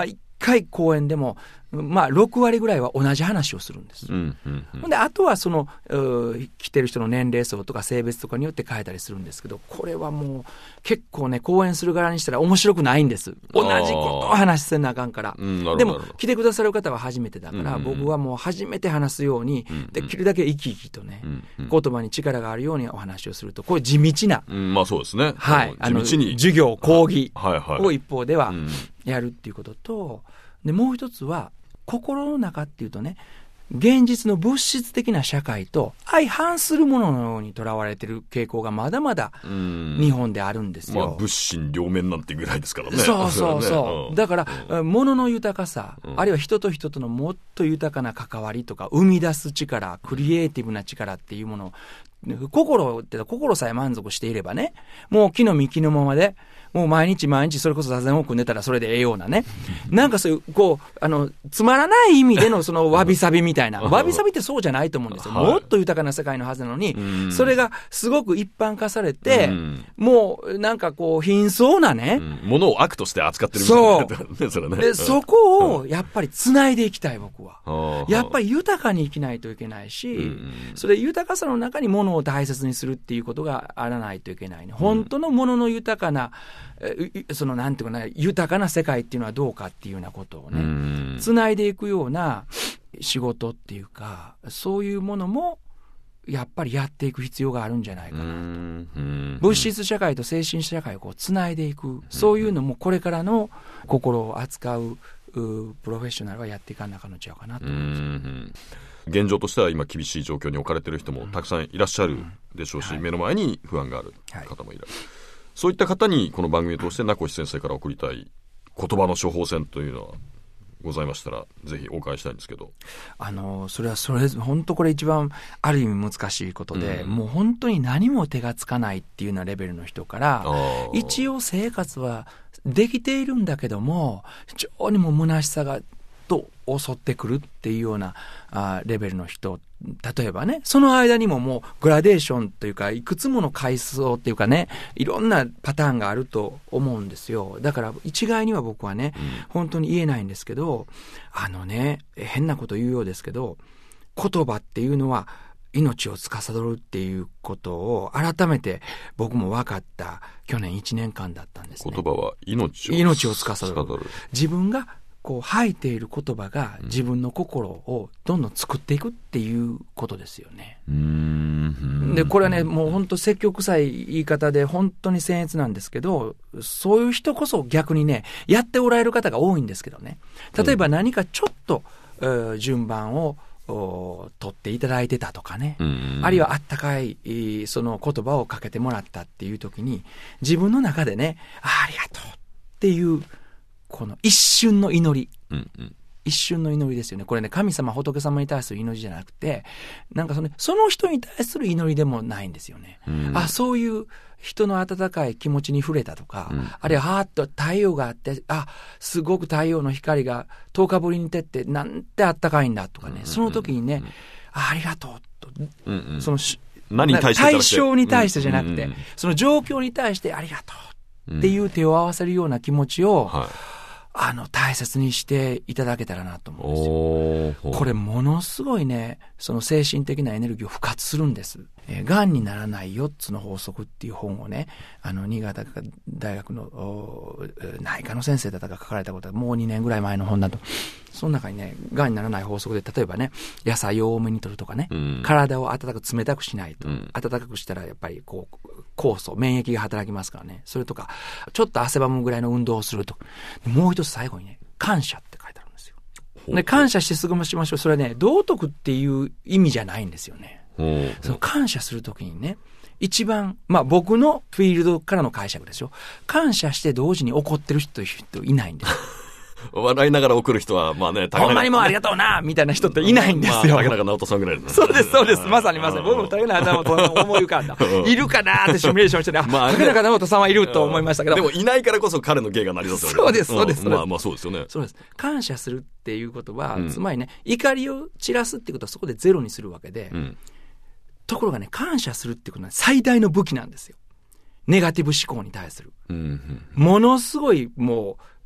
回公演でも、まあ、6割ぐらいは同じ話をするんです。ほんで、あとはその、来てる人の年齢層とか性別とかによって変えたりするんですけど、これはもう、結構ね、講演する側にしたら面白くないんです。同じことを話せなあかんから。でも、来てくださる方は初めてだから、僕はもう初めて話すように、できるだけ生き生きとね、言葉に力があるようにお話をすると、これ地道な、 まあそうですね。 はい、授業、講義を一方ではやるっていうことと、で、もう一つは、心の中っていうとね、現実の物質的な社会と相反するもののようにとらわれている傾向がまだまだ日本であるんですよ。 まあ、物心両面なんてぐらいですからね。 そうそうそう。だから、物の豊かさ、あるいは人と人とのもっと豊かな関わりとか、生み出す力、クリエイティブな力っていうものを、心さえ満足していればね、もう木の実木のままで、もう毎日それこそ座禅を組んでたらそれでええようなね。なんかそういう、つまらない意味でのそのわびさびみたいな。わびさびってそうじゃないと思うんですよ。もっと豊かな世界のはずなのに、それがすごく一般化されて、もうなんか貧相なね。 ものを悪として扱ってるみたいな。 そう。で、そこをやっぱり繋いでいきたい僕は。やっぱり豊かに生きないといけないし、それ豊かさの中にものを大切にするっていうことがあらないといけないね。本当のものの豊かな、そのなんていうかな、豊かな世界っていうのはどうかっていうようなことをね、繋いでいくような仕事っていうか、そういうものもやっぱりやっていく必要があるんじゃないかなと。物質社会と精神社会を繋いでいく、そういうのもこれからの心を扱うプロフェッショナルはやっていかなきゃのちゃうかなと思います。 現状としては今厳しい状況に置かれている人もたくさんいらっしゃるでしょうし、目の前に不安がある方もいる。そういった方にこの番組を通して名越先生から送りたい言葉の処方箋というのはございましたらぜひお伺いしたいんですけど。 それ本当これ一番ある意味難しいことで、もう本当に何も手がつかないっていうようなレベルの人から、一応生活はできているんだけども非常にも虚しさがと襲ってくるっていうようなレベルの人、例えばね、その間にももうグラデーションというかいくつもの階層っていうかね、いろんなパターンがあると思うんですよ。だから一概には僕はね、本当に言えないんですけど、変なこと言うようですけど、言葉っていうのは命を司るっていうことを改めて僕も分かった去年1年間だったんですね。 言葉は命を司る。 自分が吐いている言葉が自分の心をどんどん作っていくっていうことですよね。で、これはね、もう本当説教臭い言い方で本当に僭越なんですけど、そういう人こそ逆にね、やっておられる方が多いんですけどね。例えば何かちょっと、順番を取っていただいてたとかね、あるいはあったかいその言葉をかけてもらったっていう時に、自分の中でね、ありがとうっていうこの一瞬の祈り、一瞬の祈りですよね。これね、神様仏様に対する祈りじゃなくて、なんかその人に対する祈りでもないんですよね。そういう人の温かい気持ちに触れたとか、あるいははーっと太陽があって、すごく太陽の光が10日ぶりに照ってなんてあったかいんだとかね、その時にね、ありがとうと、その対象に対してじゃなくて、その状況に対してありがとうっていう手を合わせるような気持ちを、大切にしていただけたらなと思うんですよ。これものすごいね、その精神的なエネルギーを復活するんです。癌にならない4つの法則っていう本をね、新潟大学の内科の先生だったか書かれたことはもう2年ぐらい前の本だと。その中にね、癌にならない法則で、例えばね、野菜を多めに摂るとかね、体を温かく冷たくしないと、温かくしたらやっぱり酵素、免疫が働きますからね。それとか、ちょっと汗ばむぐらいの運動をすると。もう一つ最後にね、感謝って書いてあるんですよ。で、感謝して過ごしましょう。それはね、道徳っていう意味じゃないんですよね。その感謝するときにね、一番、僕のフィールドからの解釈ですよ。感謝して同時に怒ってる人いないんですよ。 笑いながら送る人は、ほんまにもうありがとうなみたいな人っていないんですよ。 竹中直人さんぐらいです。 そうです。まさに。僕も竹中直人さん思い浮かんだ。いるかなってシミュレーションしてね、竹中直人さんはいると思いましたけど。 でもいないからこそ彼の芸が成り立つわけです。そうです。 そうですよね。 そうです。感謝するっていうことは、つまりね、怒りを散らすっていうことはそこでゼロにするわけで、ところがね、感謝するっていうことは最大の武器なんですよ。ネガティブ思考に対する。ものすごいもう、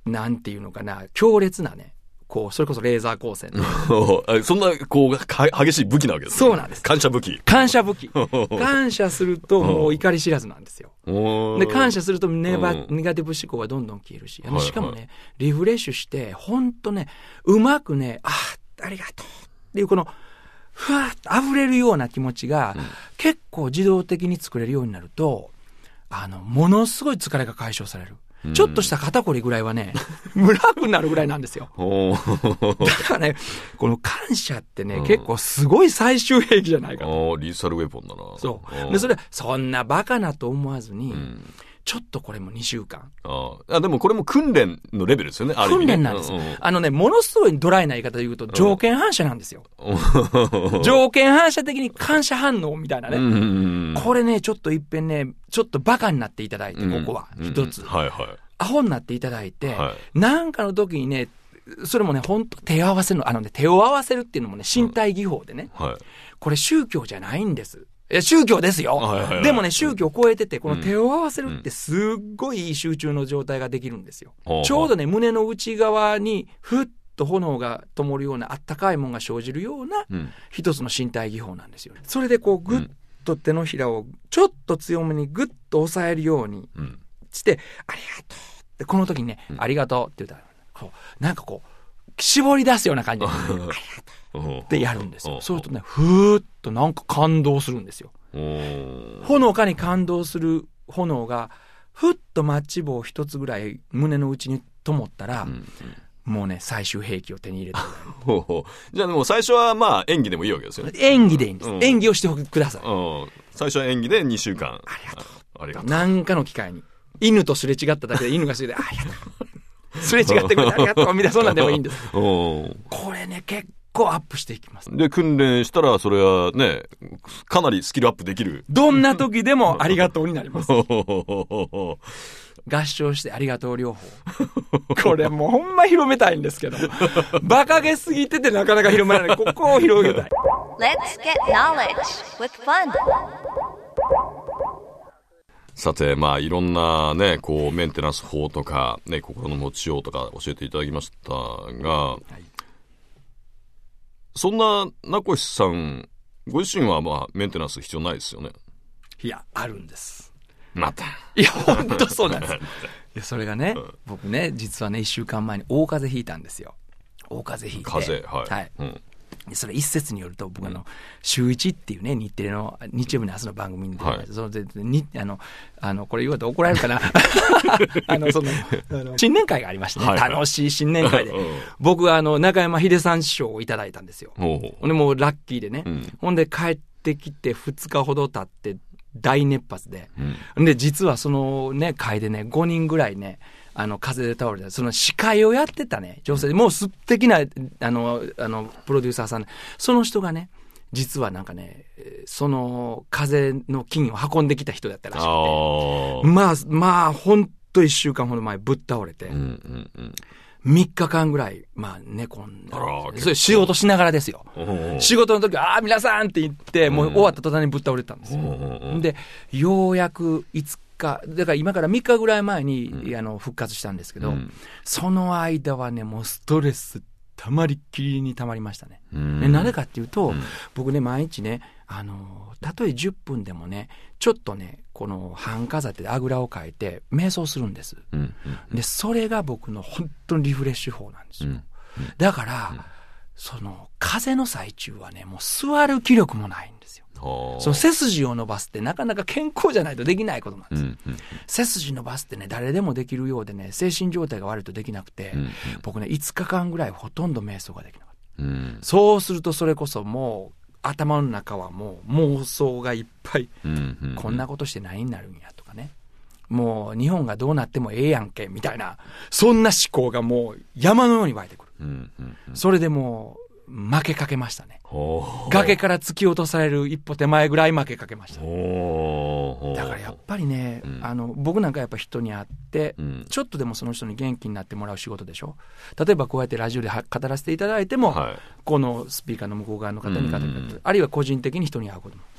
なんていうのかな、強烈なね、こう、それこそレーザー光線で。 そんな、こう、激しい武器なわけですね。 そうなんです。 感謝武器。 感謝武器。感謝するともう怒り知らずなんですよ。で、感謝するとネガティブ思考がどんどん消えるし、しかもね、リフレッシュして、ほんとね、うまくね、ありがとうっていうこの、ふわーっと溢れるような気持ちが、結構自動的に作れるようになると、ものすごい疲れが解消される。ちょっとした肩こりぐらいはね、楽になるぐらいなんですよ。だからね、この感謝ってね、結構すごい最終兵器じゃないかな。 リーサルウェポンだな。 そう。で、そんなバカなと思わずに、ちょっとこれも2週間。 でもこれも訓練のレベルですよね、 訓練なんです。ものすごいドライな言い方で言うと、条件反射なんですよ。条件反射的に感謝反応みたいなね。これね、ちょっといっぺんね、ちょっとバカになっていただいて、ここは、一つ。アホになっていただいて、なんかの時にね、それもね、ほんと手を合わせるの、手を合わせるっていうのもね、身体技法でね。これ宗教じゃないんです。宗教ですよ。でもね、宗教を超えてて、この手を合わせるってすっごいいい集中の状態ができるんですよ。ちょうどね、胸の内側にふっと炎が灯るようなあったかいものが生じるような一つの身体技法なんですよ。それでこうぐっと手のひらをちょっと強めにぐっと押さえるようにして、ありがとうって、この時にね、ありがとうって言ったら、こう、なんかこう、絞り出すような感じで、ありがとう。ってやるんですよ。そうするとね、ふーっとなんか感動するんですよ。ほのかに感動する炎が、ふっとマッチ棒一つぐらい胸の内に灯ったら、もうね、最終兵器を手に入れてじゃあでも最初はまあ演技でもいいわけですよね。 演技でいいんです。演技をしてください。 最初は演技で2週間。 ありがとう。なんかの機会に。犬とすれ違っただけで犬がすれて、ありがとう。すれ違ってくれてありがとう。みたいな、そんなんでもいいんです。これね、結構アップしていきます。 で、訓練したら、それはね、かなりスキルアップできる。 どんな時でもありがとうになります。合唱してありがとう療法。これもうほんま広めたいんですけど。馬鹿げすぎててなかなか広められない。ここを広げたい。 Let's get knowledge with fun. さて、まあいろんなね、こうメンテナンス法とか、ね、心の持ちようとか教えていただきましたが、そんな名越さん、ご自身はまあメンテナンス必要ないですよね。 いや、あるんです。 また。 いや、ほんとそうなんです。いや、それがね、僕ね、実はね、1週間前に大風邪ひいたんですよ。大風邪ひいて。 風邪、はい。 それ一説によると、僕週1っていうね、日テレの日曜日の朝の番組に出て、これ言うと怒られるかな。新年会がありましてね、楽しい新年会で。僕は中山秀さん師匠をいただいたんですよ。で、もうラッキーでね。ほんで帰ってきて2日ほど経って大熱発で。で、実はそのね、会でね、5人ぐらいね、風邪で倒れた、その司会をやってたね、女性で、もう素敵な、プロデューサーさん、その人がね、実はなんかね、その風邪の菌を運んできた人だったらしくて、まあ、ほんと1週間ほど前ぶっ倒れて、3日間ぐらい、まあ、寝込んだ。それ仕事しながらですよ。仕事の時は、皆さんって言って、もう終わった途端にぶっ倒れてたんですよ。で、ようやく5日、だから今から3日ぐらい前に、復活したんですけど、その間はね、もうストレスたまりっきりにたまりましたね。なぜかっていうと、僕ね、毎日ね、たとえ10分でもね、ちょっとね、この半飾ってあぐらをかいて、瞑想するんです。で、それが僕の本当にリフレッシュ法なんですよ。だから、風邪の最中はね、もう座る気力もないんですよ。その背筋を伸ばすってなかなか健康じゃないとできないことなんです。背筋伸ばすってね、誰でもできるようでね、精神状態が悪いとできなくて、僕ね、5日間ぐらいほとんど瞑想ができなかった。そうするとそれこそもう、頭の中はもう妄想がいっぱい、こんなことして何になるんやとかね。もう日本がどうなってもええやんけ、みたいな、そんな思考がもう山のように湧いてくる。それでもう、負けかけましたね。崖から突き落とされる一歩手前ぐらい負けかけました。だからやっぱりね、僕なんかやっぱ人に会って、ちょっとでもその人に元気になってもらう仕事でしょ。例えばこうやってラジオで語らせていただいても、このスピーカーの向こう側の方に語る、あるいは個人的に人に会うことも。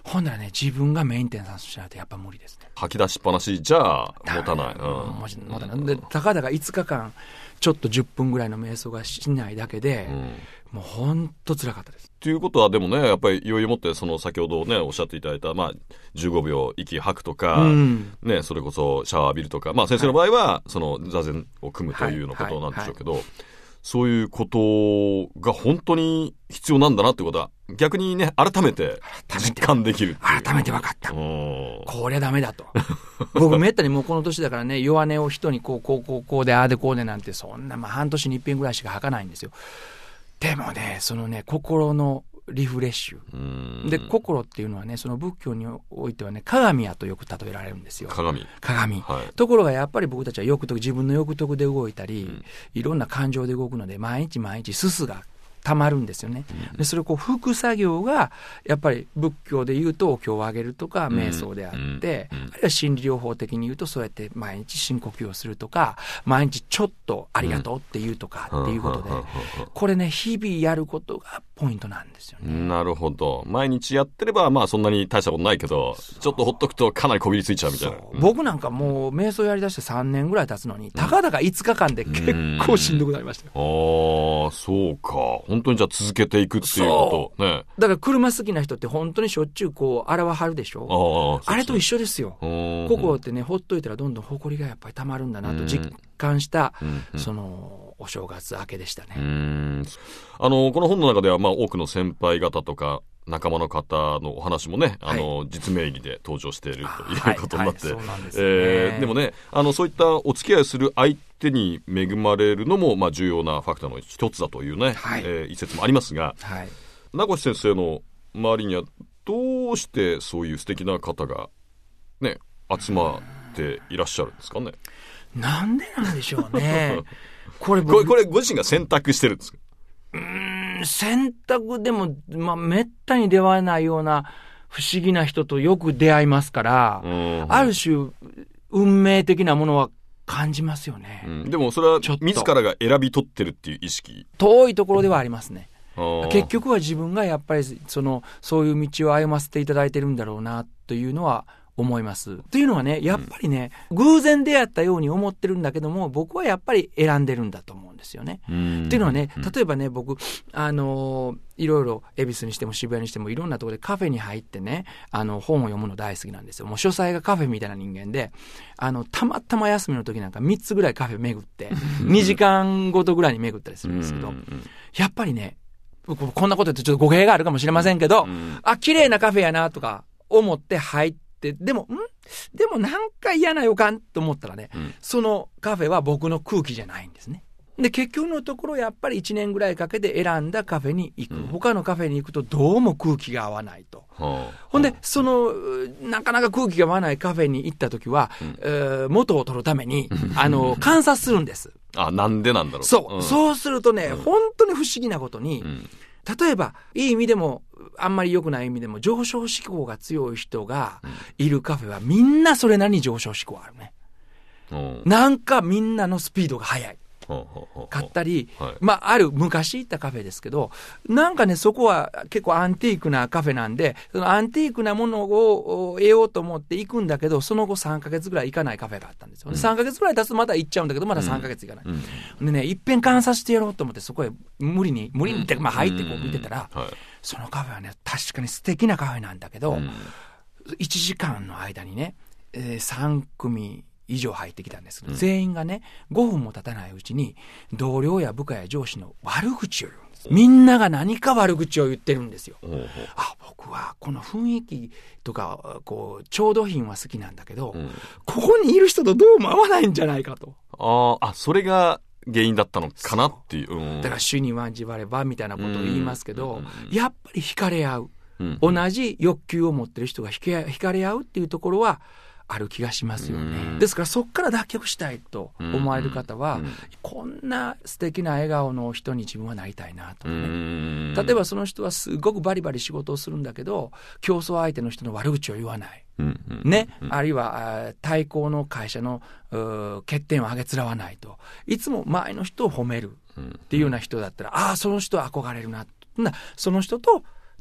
ほんならね、自分がメンテナンスしないとやっぱ無理ですね。 吐き出しっぱなしじゃ持たない。 持たない。で、たかだか5日間、ちょっと10分ぐらいの瞑想がしないだけで、もうほんと辛かったです。 ということはでもね、やっぱり余裕を持って、その先ほどね、おっしゃっていただいた、15秒息吐くとか、ね、それこそシャワー浴びるとか、先生の場合は、その座禅を組むというようなことなんでしょうけど、そういうことが本当に必要なんだなってことは、逆にね、改めて実感できる。 改めて分かった。こりゃダメだと。僕めったにもうこの年だからね、弱音を人にこうで、ああでこうでなんて、そんな半年に一遍ぐらいしか吐かないんですよ。でもね、そのね、心のリフレッシュ。で、心っていうのはね、その仏教においてはね、鏡やとよく例えられるんですよ。鏡。はい、ところがやっぱり僕たちは自分の欲得で動いたり、いろんな感情で動くので、毎日すすが溜まるんですよね。で、それを拭く作業が、やっぱり仏教で言うとお経をあげるとか、瞑想であって、あるいは心理療法的に言うと、そうやって毎日深呼吸をするとか、毎日ちょっとありがとうって言うとかっていうことで、これね、日々やることがポイントなんですよね。 なるほど。毎日やってれば、そんなに大したことないけど、ちょっとほっとくとかなりこびりついちゃうみたいな。 僕なんかもう瞑想やりだして3年ぐらい経つのに、たかだか5日間で結構しんどくなりましたよ。 そうか。本当にじゃあ続けていくっていうことね。 だから車好きな人って本当にしょっちゅう洗わはるでしょ。あれと一緒ですよ。心ってね、ほっといたらどんどん埃がやっぱり溜まるんだなと実感した、そのお正月明けでしたね。 この本の中では多くの先輩方とか仲間の方のお話もね、実名義で登場しているということになって、でもね、そういったお付き合いする相手に恵まれるのも重要なファクターの一つだというね、一説もありますが、名越先生の周りにはどうしてそういう素敵な方がね集まっていらっしゃるんですかね。 なんでなんでしょうね。これご自身が選択してるんですか。 選択でも、めったに出会えないような不思議な人とよく出会いますから、ある種、運命的なものは感じますよね。 でもそれは自らが選び取ってるっていう意識。 遠いところではありますね。結局は自分がやっぱりそういう道を歩ませていただいてるんだろうなというのは思います。というのはね、やっぱりね、偶然出会ったように思ってるんだけども、僕はやっぱり選んでるんだと思うんですよね。っていうのはね、例えばね、僕、いろいろ恵比寿にしても渋谷にしてもいろんなところでカフェに入ってね、本を読むの大好きなんですよ。もう書斎がカフェみたいな人間で、たまたま休みの時なんか3つぐらいカフェ巡って、2時間ごとぐらいに巡ったりするんですけど、やっぱりね、僕こんなこと言ってちょっと語弊があるかもしれませんけど、綺麗なカフェやなとか思って入って、でもなんか嫌な予感と思ったらね、そのカフェは僕の空気じゃないんですね。で、結局のところやっぱり1年ぐらいかけて選んだカフェに行く。他のカフェに行くとどうも空気が合わないと。ほんで、なかなか空気が合わないカフェに行った時は、元を取るために、観察するんです。 なんでなんだろう。 そうするとね、本当に不思議なことに、例えば、いい意味でも、あんまり良くない意味でも、上昇志向が強い人がいるカフェは、みんなそれなりに上昇志向あるね。なんかみんなのスピードが速い。買ったり、ある昔行ったカフェですけど、なんかね、そこは結構アンティークなカフェなんで、そのアンティークなものを得ようと思って行くんだけど、その後3ヶ月ぐらい行かないカフェがあったんですよ。3ヶ月ぐらい経つとまた行っちゃうんだけど、まだ3ヶ月行かない。でね、いっぺん観察してやろうと思って、そこへ無理にって入ってこう見てたら、そのカフェはね、確かに素敵なカフェなんだけど、1時間の間にね、3組、以上入ってきたんですけど、全員がね、5分も経たないうちに、同僚や部下や上司の悪口を言うんです。みんなが何か悪口を言ってるんですよ。僕はこの雰囲気とか、調度品は好きなんだけど、ここにいる人とどうも合わないんじゃないかと。 それが原因だったのかなっていう。 だから、主にはじわればみたいなことを言いますけど、やっぱり惹かれ合う。同じ欲求を持ってる人が惹かれ合うっていうところは、ある気がしますよね。ですからそこから脱却したいと思われる方は、こんな素敵な笑顔の人に自分はなりたいなとかね。例えばその人はすごくバリバリ仕事をするんだけど、競争相手の人の悪口を言わない。ね。あるいは対抗の会社の欠点をあげつらわないと。いつも前の人を褒めるっていうような人だったら、その人は憧れるな。その人と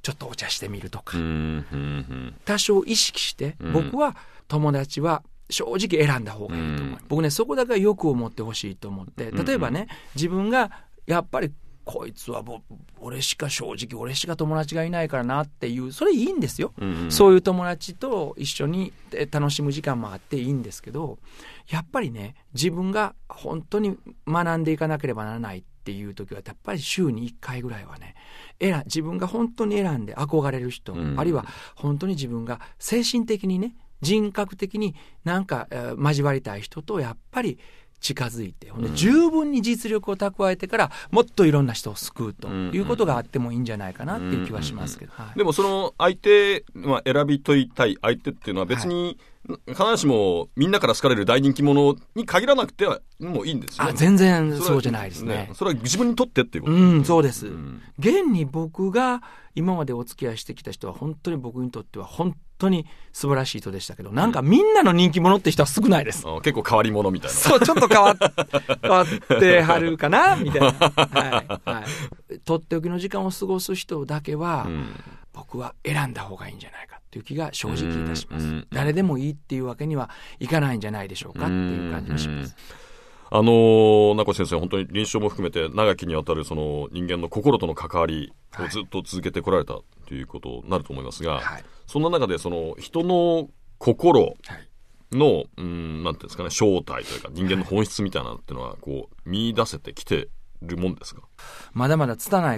ちょっとお茶してみるとか、多少意識して、僕は友達は正直選んだ方がいいと思う。僕ね、そこだけは欲を持ってほしいと思って、例えばね、自分がやっぱりこいつは俺しか友達がいないからなっていう、それいいんですよ、そういう友達と一緒に楽しむ時間もあっていいんですけど、やっぱりね、自分が本当に学んでいかなければならないっていう時はやっぱり週に1回ぐらいはね、自分が本当に選んで憧れる人、あるいは本当に自分が精神的にね、人格的になんか交わりたい人とやっぱり近づいて、十分に実力を蓄えてからもっといろんな人を救うということがあってもいいんじゃないかなっていう気はしますけど、 でもその相手、選び取りたい相手っていうのは別に、必ずしもみんなから好かれる大人気者に限らなくてはもういいんですよね。 全然そうじゃないですね。 それは自分にとってっていうこと、 そうです、現に僕が今までお付き合いしてきた人は本当に僕にとっては本当に素晴らしい人でしたけど、なんかみんなの人気者って人は少ないです、 結構変わり者みたいな。 そう、ちょっと変わってはるかなみたいな、とっておきの時間を過ごす人だけは、僕は選んだ方がいいんじゃないかっていう気が正直いたします。誰でもいいっていうわけにはいかないんじゃないでしょうかっていう感じがします。 名越先生、本当に臨床も含めて長きにわたるその人間の心との関わりをずっと続けてこられたということになると思いますが、そんな中でその人の心の、なんていうんですかね、正体というか人間の本質みたいなのっていうのはこう見出せてきてるもんですか？ まだまだ拙い、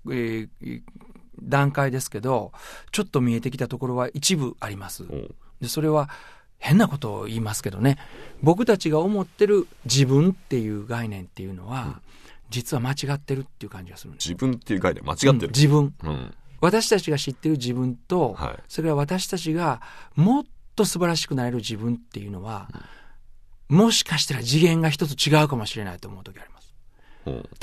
段階ですけど、ちょっと見えてきたところは一部あります。でそれは変なことを言いますけどね、僕たちが思ってる自分っていう概念っていうのは、実は間違ってるっていう感じがするんです。 自分っていう概念間違ってる、 自分、私たちが知ってる自分と、それは私たちがもっと素晴らしくなれる自分っていうのは、もしかしたら次元が一つ違うかもしれないと思う時があります。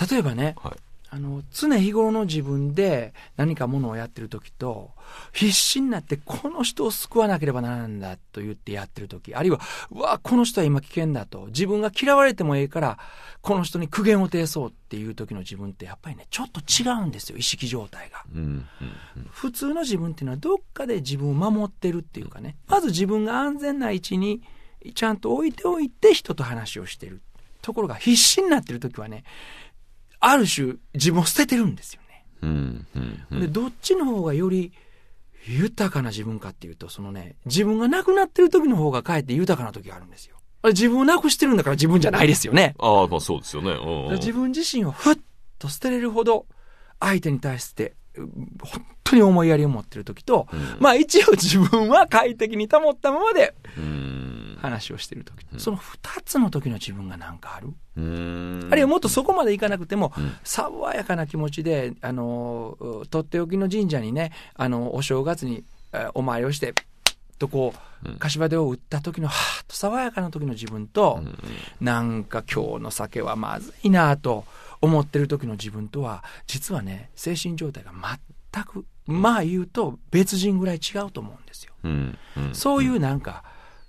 例えばね、常日頃の自分で何かものをやってる時と、必死になってこの人を救わなければならないんだと言ってやってる時、あるいはこの人は今危険だと、自分が嫌われてもいいからこの人に苦言を呈そうっていう時の自分ってやっぱりね、ちょっと違うんですよ、意識状態が。普通の自分っていうのはどっかで自分を守ってるっていうかね、まず自分が安全な位置にちゃんと置いておいて人と話をしてる。ところが必死になってる時はね、ある種自分を捨ててるんですよね。でどっちの方がより豊かな自分かっていうと、そのね、自分がなくなってる時の方がかえって豊かな時があるんですよ。自分をなくしてるんだから自分じゃないですよね。 そうですよね。 自分自身をふっと捨てれるほど相手に対して本当に思いやりを持ってる時と、一応自分は快適に保ったままで話をしてる時、その2つの時の自分が何かある、あるいはもっとそこまでいかなくても、爽やかな気持ちでとっておきの神社にね、お正月にお参りをしてとこう柏手を打った時のはーっと爽やかな時の自分と、なんか今日の酒はまずいなと思ってる時の自分とは、実はね、精神状態が全く言うと別人ぐらい違うと思うんですよ。そういうなんか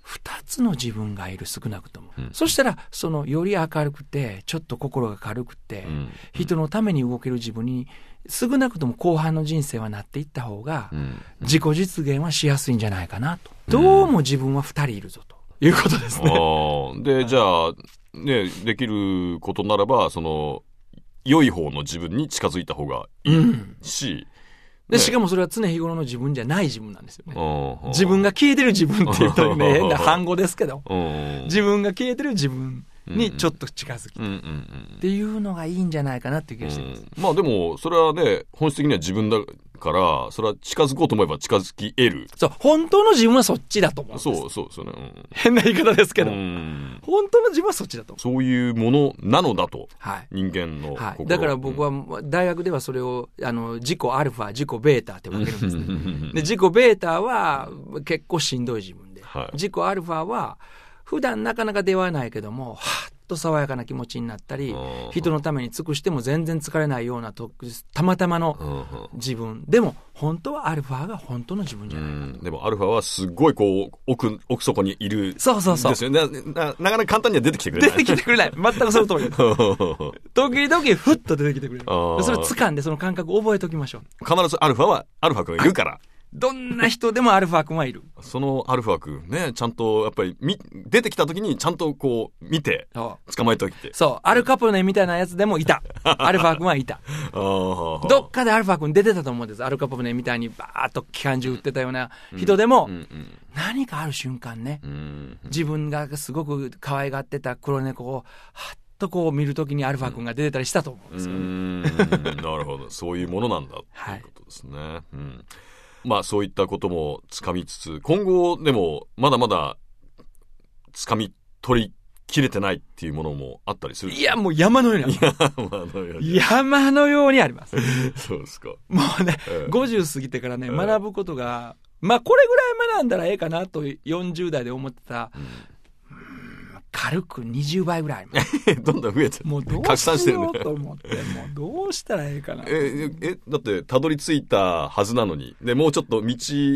2つの自分がいる、少なくとも。そしたらそのより明るくてちょっと心が軽くて、人のために動ける自分に少なくとも後半の人生はなっていった方が、自己実現はしやすいんじゃないかなと。どうも自分は2人いるぞということですね。 でじゃあね、できることならばその良い方の自分に近づいた方がいいし、 でしかもそれは常日頃の自分じゃない自分なんですよね。自分が消えてる自分って言ったらね、変な反語ですけど、自分が消えてる自分にちょっと近づきたいっていうのがいいんじゃないかなっていう気がしてます。 でもそれはね、本質的には自分だから、それは近づこうと思えば近づき得る。 そう、本当の自分はそっちだと思うんです。 そうですよね。 変な言い方ですけど、本当の自分はそっちだと思う。 そういうものなのだと、人間の心、 だから僕は大学ではそれを自己アルファ、自己ベータって分けるんですね。で自己ベータは結構しんどい自分で、自己アルファは普段なかなか出会わないけども、はっと爽やかな気持ちになったり、人のために尽くしても全然疲れないようなたまたまの自分。でも本当はアルファが本当の自分じゃないか。 でもアルファはすごいこう奥底にいる。 そうそうそう。 ですよね。なかなか簡単には出てきてくれない。 出てきてくれない。全くその通りです。時々ふっと出てきてくれる。それを掴んでその感覚を覚えておきましょう。 必ずアルファはアルファ君がいるから。 どんな人でもアルファ君はいる。 そのアルファ君ね、ちゃんとやっぱり出てきた時にちゃんとこう見て捕まえておいて。 そう。アルカポネみたいなやつでもいた。アルファ君はいた。どっかでアルファ君出てたと思うんです。アルカポネみたいにバーッと機関銃撃ってたような人でも、何かある瞬間ね、自分がすごく可愛がってた黒猫をはっとこう見るときにアルファ君が出てたりしたと思うんですよね。 なるほど。そういうものなんだということですね。まあそういったこともつかみつつ、今後でもまだまだつかみ取りきれてないっていうものもあったりする。 いや、もう山のようにあります。山のようにあります。 そうですか。 もうね、50過ぎてからね、学ぶことが、まあこれぐらい学んだらええかなと40代で思ってた、軽く20倍ぐらいあります。 どんどん増えてる。 もうどうしようと思って、もうどうしたらええかな。 だってたどり着いたはずなのに、でもうちょっと道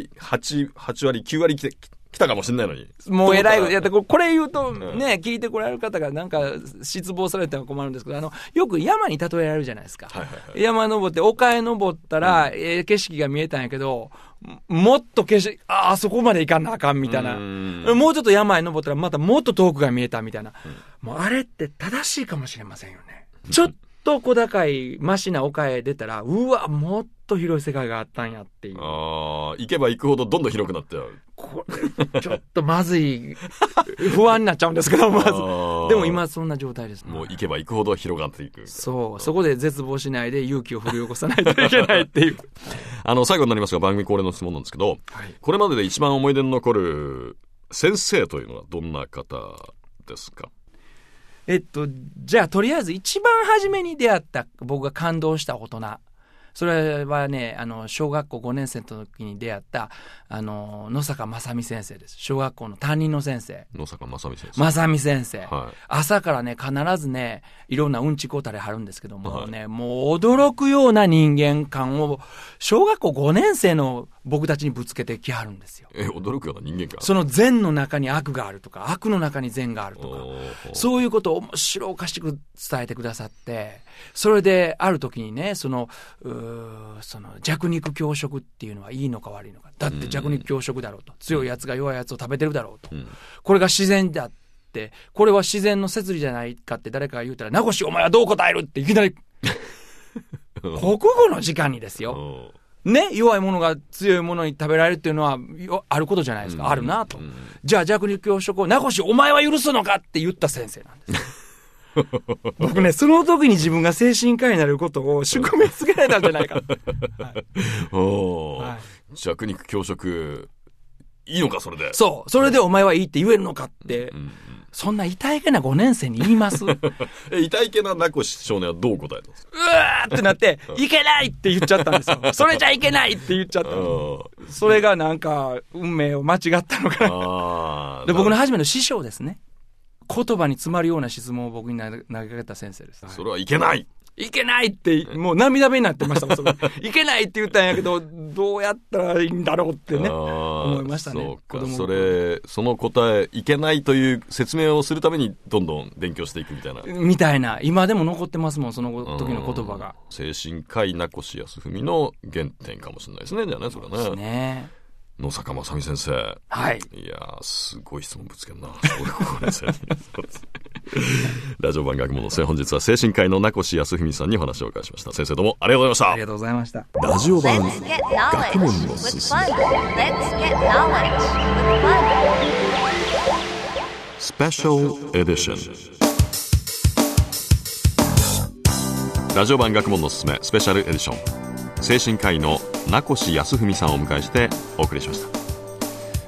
8割9割来たかもしれないのに。 もう偉い。いや、これ言うとね、聞いてこられる方がなんか失望されたら困るんですけど、よく山に例えられるじゃないですか。山登って丘へ登ったら、景色が見えたんやけど、もっとあそこまで行かなあかんみたいな。もうちょっと山へ登ったらまたもっと遠くが見えたみたいな。もうあれって正しいかもしれませんよね。ちょっと小高いマシな丘へ出たら、うわ、もっと広い世界があったんやっていう。 行けば行くほどどんどん広くなっちゃう。 これ、ちょっとまずい。不安になっちゃうんですけど、まず。でも今そんな状態ですね。 もう行けば行くほど広がっていく。 そう。そこで絶望しないで勇気を振り起こさないといけないっていう。 最後になりますが番組恒例の質問なんですけど、これまでで一番思い出に残る先生というのはどんな方ですか？ じゃあとりあえず一番初めに出会った僕が感動した大人。それはね、小学校5年生の時に出会った、野坂正美先生です。小学校の担任の先生。 野坂正美先生。 正美先生。朝からね、必ずね、いろんなうんちこたれ貼るんですけども、もう驚くような人間観を、小学校5年生の僕たちにぶつけてきはるんですよ。 驚くような人間観。 その善の中に悪があるとか、悪の中に善があるとか、そういうことを面白おかしく伝えてくださって、それである時にね、その弱肉強食っていうのはいいのか悪いのか。だって弱肉強食だろうと。強いやつが弱いやつを食べてるだろうと。これが自然だって、これは自然の摂理じゃないかって誰かが言うたら、名越お前はどう答えるっていきなり、国語の時間にですよ。ね、弱いものが強いものに食べられるっていうのはあることじゃないですか。あるなと。じゃあ弱肉強食を名越お前は許すのかって言った先生なんです。僕ね、その時に自分が精神科医になることを宿命つけられたんじゃないか。 弱肉強食いいのかそれで。 そう。それでお前はいいって言えるのかって、そんな痛いけな5年生に言います痛いけな名越少年はどう答えたんですか？ うわーってなって、いけないって言っちゃったんですよ。それじゃいけないって言っちゃった。それがなんか、運命を間違ったのかな。で、僕の初めの師匠ですね。言葉に詰まるような質問を僕に投げかけた先生です。 それはいけないいけないって、もう涙目になってましたもん、それ。いけないって言ったんやけど、どうやったらいいんだろうってね、思いましたね。 そうか、その答え、いけないという説明をするために、どんどん勉強していくみたいな。 みたいな。今でも残ってますもん、その時の言葉が。 精神科医名越康文の原点かもしれないですね、じゃあね、それはね。そうですね。野坂正美先生。 はい。 いやー、すごい質問ぶつけんな。ラジオ番学問のせい、本日は精神科医の名越康文さんにお話をお伺いしました。先生どうもありがとうございました。 ありがとうございました。 ラジオ版学問のすすめ。スペシャルエディション。ラジオ版学問のすすめスペシャルエディション。精神科医の名越康文さんをお迎えしてお送りしました。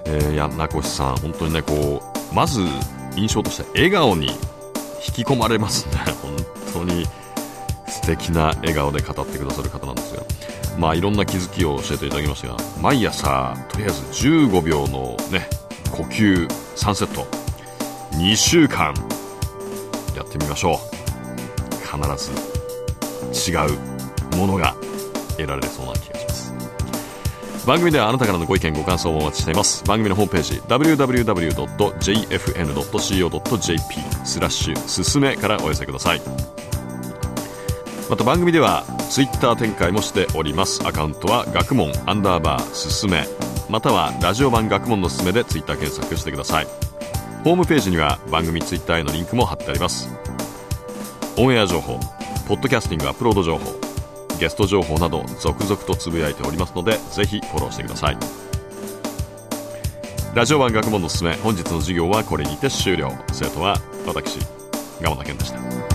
いや、名越さん本当にね、こうまず印象として笑顔に引き込まれますね。本当に素敵な笑顔で語ってくださる方なんですが、まあいろんな気づきを教えていただきましたが、毎朝とりあえず15秒のね呼吸3セット2週間やてみましょう。必ず違うものが得られそうな気がします。番組ではあなたからのご意見ご感想をお待ちしています。番組のホームページ www.jfn.co.jp すすめからお寄せください。また番組ではツイッター展開もしております。アカウントは学問_すすめ、またはラジオ版学問のすすめでツイッター検索してください。ホームページには番組ツイッターへのリンクも貼ってあります。オンエア情報、ポッドキャスティングアップロード情報、ゲスト情報など続々とつぶやいておりますので、ぜひフォローしてください。ラジオ版学問のすすめ、本日の授業はこれにて終了。生徒は私、蒲田健でした。